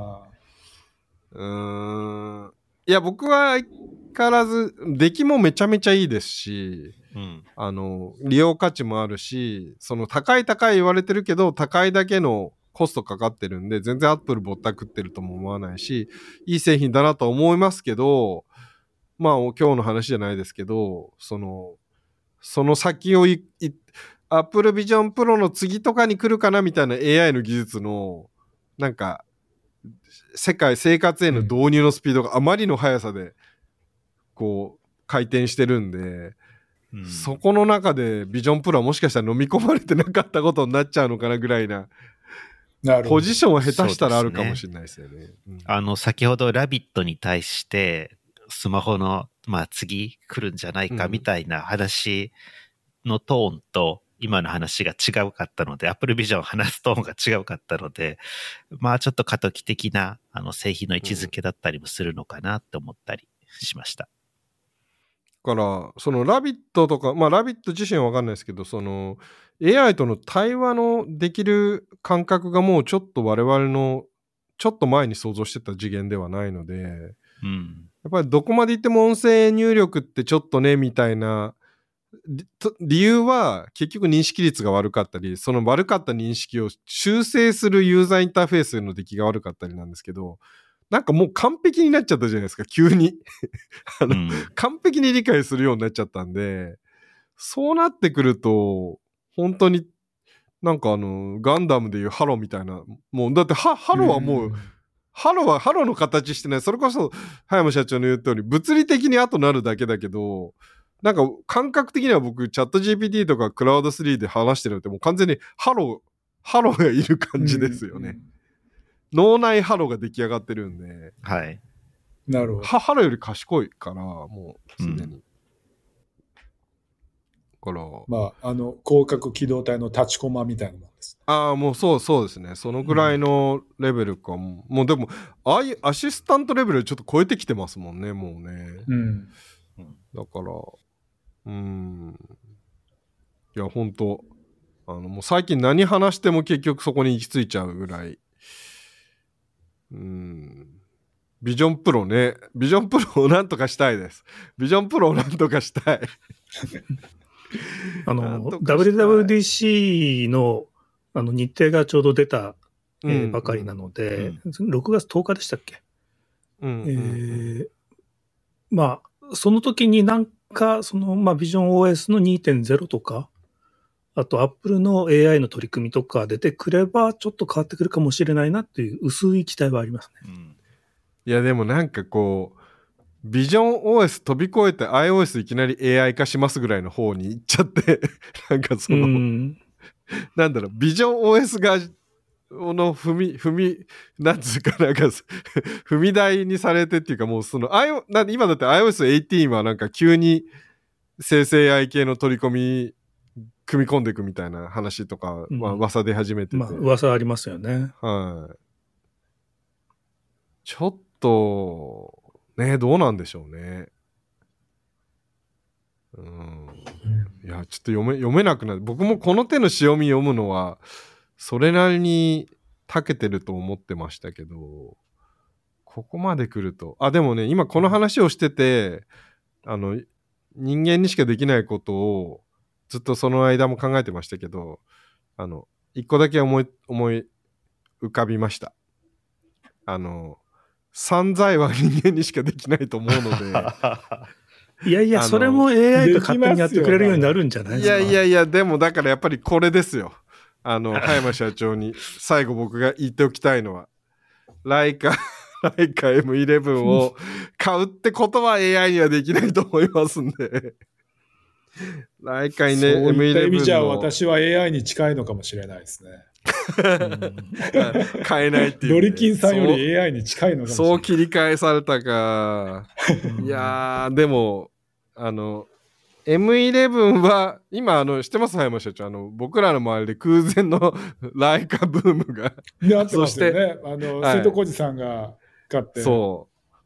Speaker 2: いや僕は相変わらず出来もめちゃめちゃいいですし、利用価値もあるし、その高い言われてるけど高いだけのコストかかってるんで全然アップルぼったくってるとも思わないし、いい製品だなと思いますけど、まあ今日の話じゃないですけど、その先をApple Vision Pro の次とかに来るかなみたいな AI の技術のなんか生活への導入のスピードがあまりの速さでこう回転してるんで、そこの中でビジョンプロはもしかしたら飲み込まれてなかったことになっちゃうのかなぐらいなポジションは下手したらあるかもしれないですよね。
Speaker 4: 先ほどラビットに対してスマホの、まあ、次来るんじゃないかみたいな話のトーンと今の話が違うかったので、Apple Vision を話すトーンが違うかったので、まあちょっと過渡期的な製品の位置づけだったりもするのかなって思ったりしました。
Speaker 2: だからそのラビットとか、まあラビット自身は分かんないですけど、その AI との対話のできる感覚がもうちょっと我々のちょっと前に想像してた次元ではないので、やっぱりどこまでいっても音声入力ってちょっとねみたいな理由は結局認識率が悪かったり、その悪かった認識を修正するユーザーインターフェースの出来が悪かったりなんですけど、なんかもう完璧になっちゃったじゃないですか、急に完璧に理解するようになっちゃったんで、そうなってくると本当になんかガンダムでいうハロみたいな、もうだってハロはもうハロの形してない。それこそ葉山社長の言う通り物理的に後なるだけだけど、なんか感覚的には僕チャット GPT とかクラウド3で話してるのってもう完全にハロがいる感じですよね。脳内ハロが出来上がってるんで、
Speaker 4: はい。
Speaker 3: なるほど。
Speaker 2: ハロより賢いからもうすでに。から
Speaker 3: まあ広角機動隊の立ちコマみたいなもんです。
Speaker 2: もうそうですね。そのぐらいのレベルかも。もうでもアシスタントレベルちょっと超えてきてますもんね、もうね。だからいや本当もう最近何話しても結局そこに行き着いちゃうぐらい。ビジョンプロね。ビジョンプロをなんとかしたいです。ビジョンプロをなんとかしたい。
Speaker 1: WWDC の日程がちょうど出たばかりなので、6月10日でしたっけ？まあその時になんかビジョン OS の 2.0 とか、あと Apple の AI の取り組みとか出てくればちょっと変わってくるかもしれないなっていう薄い期待はありますね。
Speaker 2: いやでもなんかこうビジョン OS 飛び越えて iOS いきなり AI 化しますぐらいの方に行っちゃってなんかなんだろう、ビジョン OS がなんつうかなんか踏み台にされてっていうか、もう今だって iOS18 はなんか急に生成 AI 系の取り込み組み込んでいくみたいな話とかは噂出始めてて、
Speaker 1: 噂ありますよね。
Speaker 2: ちょっとね、どうなんでしょうね。いやちょっと読めなくなる。僕もこの手の潮見読むのはそれなりに長けてると思ってましたけど、ここまで来るとでもね、今この話をしてて人間にしかできないことをずっとその間も考えてましたけど、一個だけ思い浮かびました。散財は人間にしかできないと思うので
Speaker 1: いやそれも AI と勝手にやってくれるようになるんじか。
Speaker 2: んじゃないですいやでもだからやっぱりこれですよ。葉山社長に最後僕が言っておきたいのはライカ M11 を買うってことは AI にはできないと思いますんでライカにね、
Speaker 3: そういった意味じゃ
Speaker 2: M11 の
Speaker 3: 私は AI に近いのかもしれないですね。
Speaker 2: 変えないっていう、ね。
Speaker 3: ドリキンさんより AI に近いのかもしれない。
Speaker 2: そう切り替えされたか。いやー、でも、M11 は、今、知ってます？葉山社長。僕らの周りで空前のライカブームが。
Speaker 3: なってますよね。
Speaker 2: はい
Speaker 3: 瀬戸康史さんが買って。
Speaker 2: そう。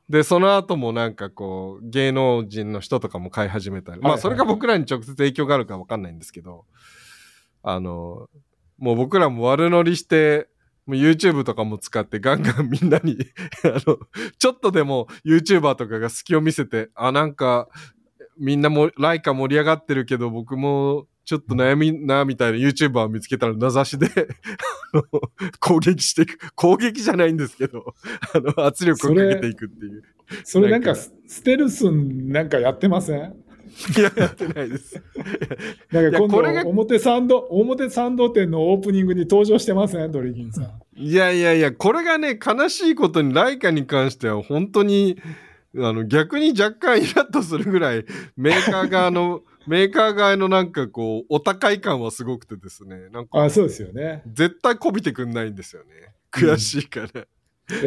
Speaker 2: で、その後もなんかこう、芸能人の人とかも買い始めたり。まあ、それが僕らに直接影響があるかわかんないんですけど、もう僕らも悪乗りして、もう YouTube とかも使ってガンガンみんなにちょっとでも YouTuber とかが隙を見せて、なんか、みんなもライカ盛り上がってるけど、僕もちょっと悩みな、みたいな YouTuber を見つけたら名指しで攻撃していく。攻撃じゃないんですけど、圧力をかけていくっていう。
Speaker 3: それなんかステルスなんかやってません？
Speaker 2: いや、やってないです。
Speaker 3: なんか今度表参道店のオープニングに登場してません？ドリキンさん。
Speaker 2: いや、これがね、悲しいことにライカに関しては本当に、逆に若干イラッとするぐらい、メーカー側のなんかこう、お高い感はすごくてですね。なんか
Speaker 3: そうですよね。
Speaker 2: 絶対こびてくんないんですよね。悔しいから。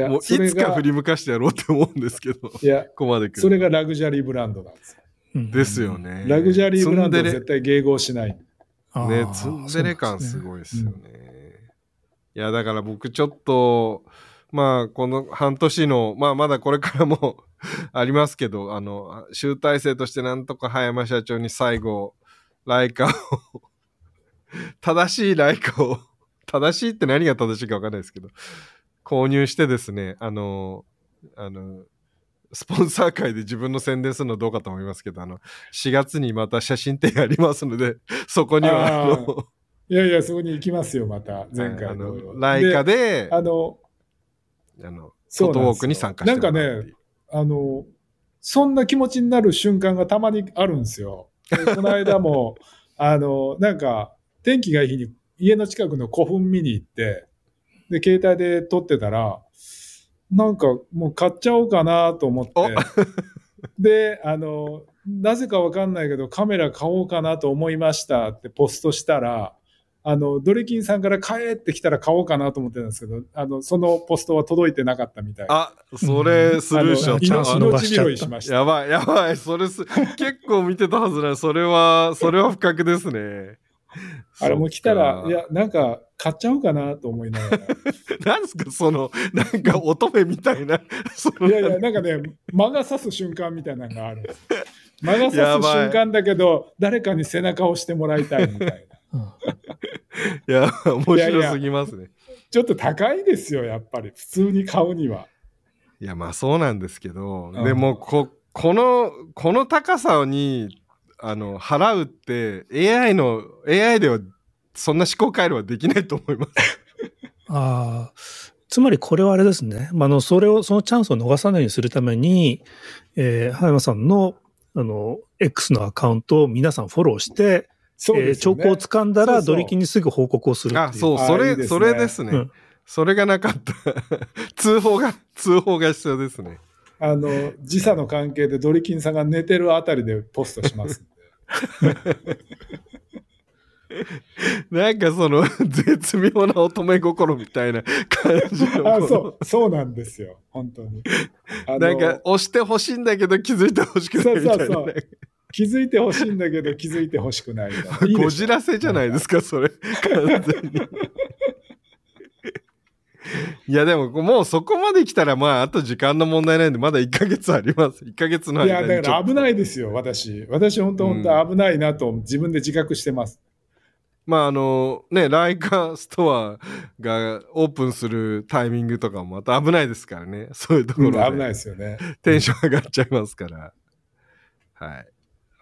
Speaker 2: もういつか振り向かしてやろうって思うんですけど。
Speaker 3: いや、
Speaker 2: ここまで来る。
Speaker 3: それがラグジュアリーブランドなんですよ。
Speaker 2: ですよね。
Speaker 3: ラグジュアリーブランドは絶対迎合しない。
Speaker 2: ね、ツンデレ感すごいですよね。いや、だから僕ちょっと、まあ、この半年の、まあ、まだこれからもありますけど、集大成としてなんとか葉山社長に最後、ライカを正しいライカを、正しいって何が正しいか分かんないですけど、購入してですね、スポンサー会で自分の宣伝するのどうかと思いますけど、4月にまた写真展ありますので、そこにはい
Speaker 3: や、そこに行きますよ、また。前回の。
Speaker 2: ライカで、フォトウォークに参加してもらう。
Speaker 3: なんかね、そんな気持ちになる瞬間がたまにあるんですよ。この間も、なんか、天気がいい日に家の近くの古墳見に行って、で、携帯で撮ってたら、なんかもう買っちゃおうかなと思って、で、なぜかわかんないけどカメラ買おうかなと思いましたってポストしたら、ドリキンさんから帰ってきたら買おうかなと思ってたんですけど、そのポストは届いてなかったみたい。
Speaker 2: それスルーしちゃった。
Speaker 3: 命拾いしました。
Speaker 2: やばい。結構見てたはずな。それは不覚ですね。
Speaker 3: あれも来たら、いや、なんか、買っちゃおうかなと思いながら。
Speaker 2: なんですか、なんか乙女みたいな。
Speaker 3: いや、なんかね、魔が差す瞬間みたいなのがあるんです。魔が差す瞬間だけど、誰かに背中を押してもらいたいみたいな。
Speaker 2: いや、面白すぎますね。
Speaker 3: ちょっと高いですよ、やっぱり。普通に買うには。
Speaker 2: いや、まあそうなんですけど、でもこの高さに、払うって、AI ではそんな思考回路はできないと思います。
Speaker 1: つまりこれはあれですね。そのチャンスを逃さないようにするために、葉山さんの、X のアカウントを皆さんフォローして、兆候をつかんだらドリキンにすぐ報告をするっていう。
Speaker 2: それですね。それがなかった。通報が必要ですね。
Speaker 3: 時差の関係でドリキンさんが寝てるあたりでポストしますんで。
Speaker 2: なんか絶妙な乙女心みたいな感じの。
Speaker 3: そうなんですよ。本当に。
Speaker 2: なんか押してほしいんだけど気づいてほしくないみたいな。そう
Speaker 3: 気づいてほしいんだけど気づいてほしくないみたいな。
Speaker 2: こじらせじゃないですか、それ。完全に。いやでももうそこまで来たらまああと時間の問題なんでまだ1ヶ月あります。1ヶ月の間に。
Speaker 3: いやだから危ないですよ、私本当危ないなと自分で自覚してます。
Speaker 2: まあライカストアがオープンするタイミングとかもまた危ないですからね。そういうところで、
Speaker 3: 危ないですよね。
Speaker 2: テンション上がっちゃいますから。はい。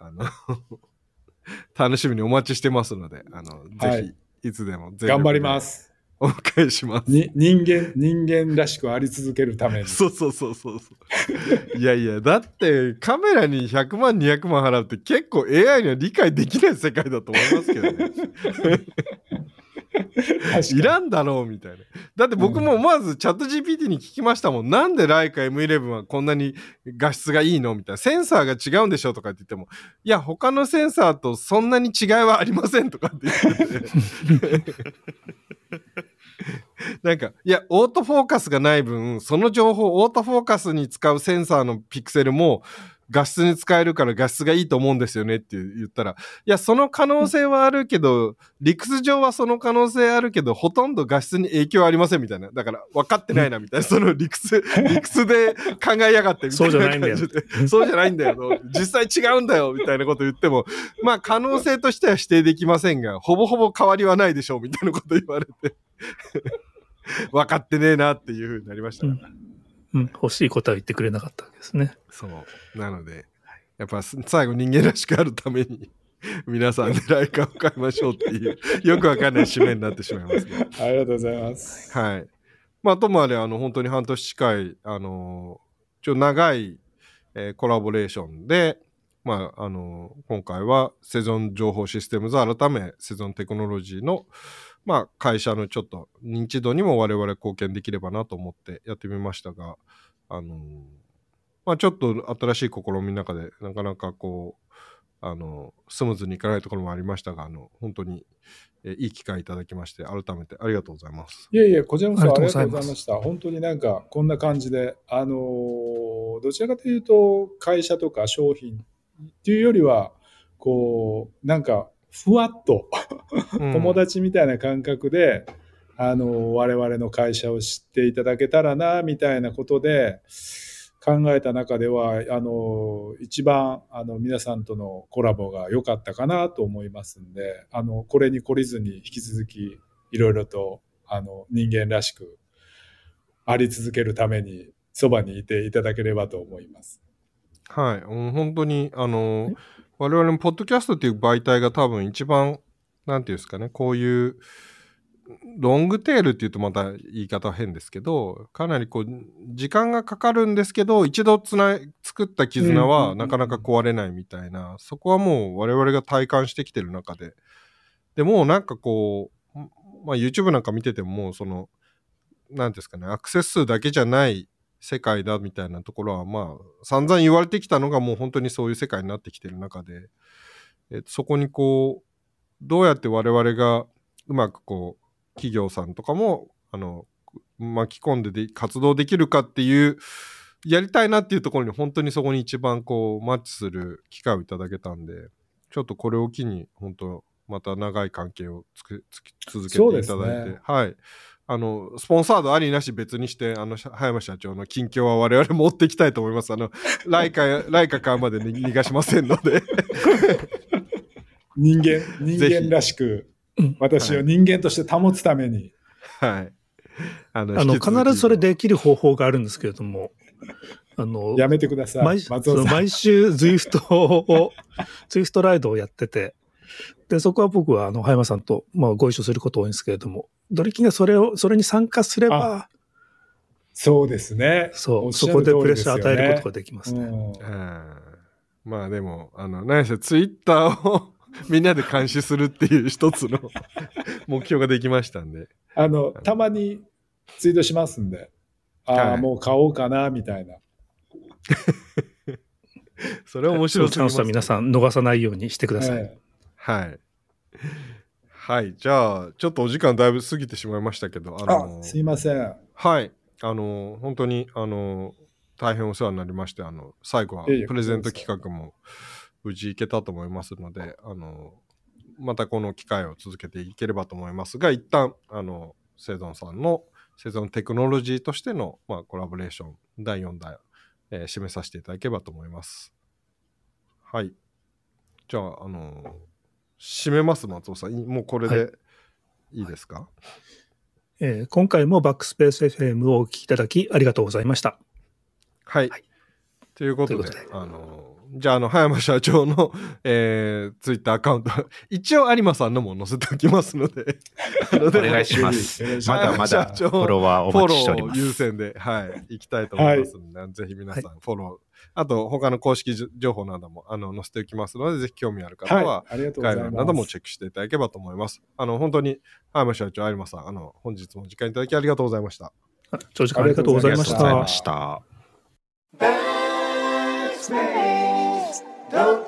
Speaker 2: 楽しみにお待ちしてますので、ぜひいつでも
Speaker 3: 頑張ります。
Speaker 2: お迎えします。
Speaker 3: 人間らしくあり続けるために。
Speaker 2: そう。いや、だってカメラに100万、200万払うって結構 AI には理解できない世界だと思いますけどね。 いらんだろうみたいな。だって僕も思わずチャット GPT に聞きましたもん。なんでライカ M11 はこんなに画質がいいのみたいな。センサーが違うんでしょとかって言っても、いや、他のセンサーとそんなに違いはありませんとかって言ってて。なんか、いや、オートフォーカスがない分、その情報、オートフォーカスに使うセンサーのピクセルも画質に使えるから画質がいいと思うんですよねって言ったら、いや、その可能性はあるけど、理屈上はその可能性あるけど、ほとんど画質に影響ありませんみたいな。だから分かってないなみたいな。その理屈で考えやがってみたいな感じで。そうじゃないんだよ。実際違うんだよみたいなこと言っても、まあ可能性としては否定できませんが、ほぼほぼ変わりはないでしょうみたいなこと言われて。分かってねえなっていう風になりましたから、
Speaker 1: 欲しい答えを言ってくれなかったわけですね。
Speaker 2: そうなのでやっぱ最後人間らしくあるために皆さんでライカを買いましょうっていうよくわかんない締めになってしまいますね。
Speaker 3: ありがとうございます。
Speaker 2: はい。まあともあれ本当に半年近い長い、コラボレーションでまあ今回はセゾン情報システムズ改めセゾンテクノロジーのまあ会社のちょっと認知度にも我々貢献できればなと思ってやってみましたが、まあちょっと新しい試みの中でなかなかこうスムーズにいかないところもありましたが、本当にいい機会いただきまして改めてありがとうございます。
Speaker 3: いやいや、こちらこそありがとうございました。本当になんかこんな感じでどちらかというと会社とか商品っていうよりはこうなんかふわっと友達みたいな感覚で、我々の会社を知っていただけたらなみたいなことで考えた中では一番皆さんとのコラボが良かったかなと思いますんで、これに懲りずに引き続きいろいろと人間らしくあり続けるためにそばにいていただければと思います。
Speaker 2: はい、本当に我々もポッドキャストっていう媒体が多分一番なんていうんですかね、こういうロングテールっていうとまた言い方は変ですけど、かなりこう時間がかかるんですけど一度作った絆はなかなか壊れないみたいな、そこはもう我々が体感してきてる中で、でもうなんかこう、まあ、YouTube なんか見ててももうそのなんですかね、アクセス数だけじゃない世界だみたいなところはまあ散々言われてきたのがもう本当にそういう世界になってきてる中で、そこにこうどうやって我々がうまくこう企業さんとかも巻き込んで活動できるかっていうやりたいなっていうところに本当にそこに一番こうマッチする機会をいただけたんで、ちょっとこれを機に本当また長い関係を続けていただいて、ね、はい、スポンサードありなし別にして葉山社長の近況は我々持っていきたいと思います。ライカ買うまで逃がしませんので
Speaker 3: 人間らしく私を人間として保つために、
Speaker 2: はい、
Speaker 1: 必ずそれできる方法があるんですけれども、
Speaker 3: やめてください。
Speaker 1: 毎週 Zwift ライドをやってて、でそこは僕は葉山さんと、まあ、ご一緒すること多いんですけれども、ドリキンがそれに参加すれば、
Speaker 3: そうですね。
Speaker 1: そこでプレッシャー与えることができますね。
Speaker 2: まあでも何せツイッターをみんなで監視するっていう一つの目標ができましたんで、
Speaker 3: たまにツイートしますんで、はい、もう買おうかなみたいな
Speaker 2: それは面白い、
Speaker 1: チャンスは皆さん逃さないようにしてください。
Speaker 2: はいはい、じゃあちょっとお時間だいぶ過ぎてしまいましたけど、
Speaker 3: すいません。
Speaker 2: はい、本当に大変お世話になりまして、最後はプレゼント企画も無事いけたと思いますので、またこの機会を続けていければと思いますが、一旦セゾンさんのセゾンテクノロジーとしての、まあ、コラボレーション第4弾、締めさせていただければと思います。はい、じゃあ締めます。松尾さん、もうこれでいいですか？
Speaker 1: 今回もバックスペース FM をお聞きいただきありがとうございました。
Speaker 2: はい、ということでじゃあ、葉山社長の、ツイッターアカウント、一応有馬さんのも載せておきますので、
Speaker 4: お願いします。まだまだフォロワーお待ちしております。
Speaker 2: フォロー優先で、はい、行きたいと思いますので、ぜひ皆さんフォロー、あと他の公式情報なども載せておきますので、ぜひ興味ある方は、概要欄などもチェックしていただければと思います。本当に、葉山社長、有馬さん、本日も時間いただきありがとうございました。
Speaker 1: 長時間ありがとうございました。
Speaker 4: ありがとうございました。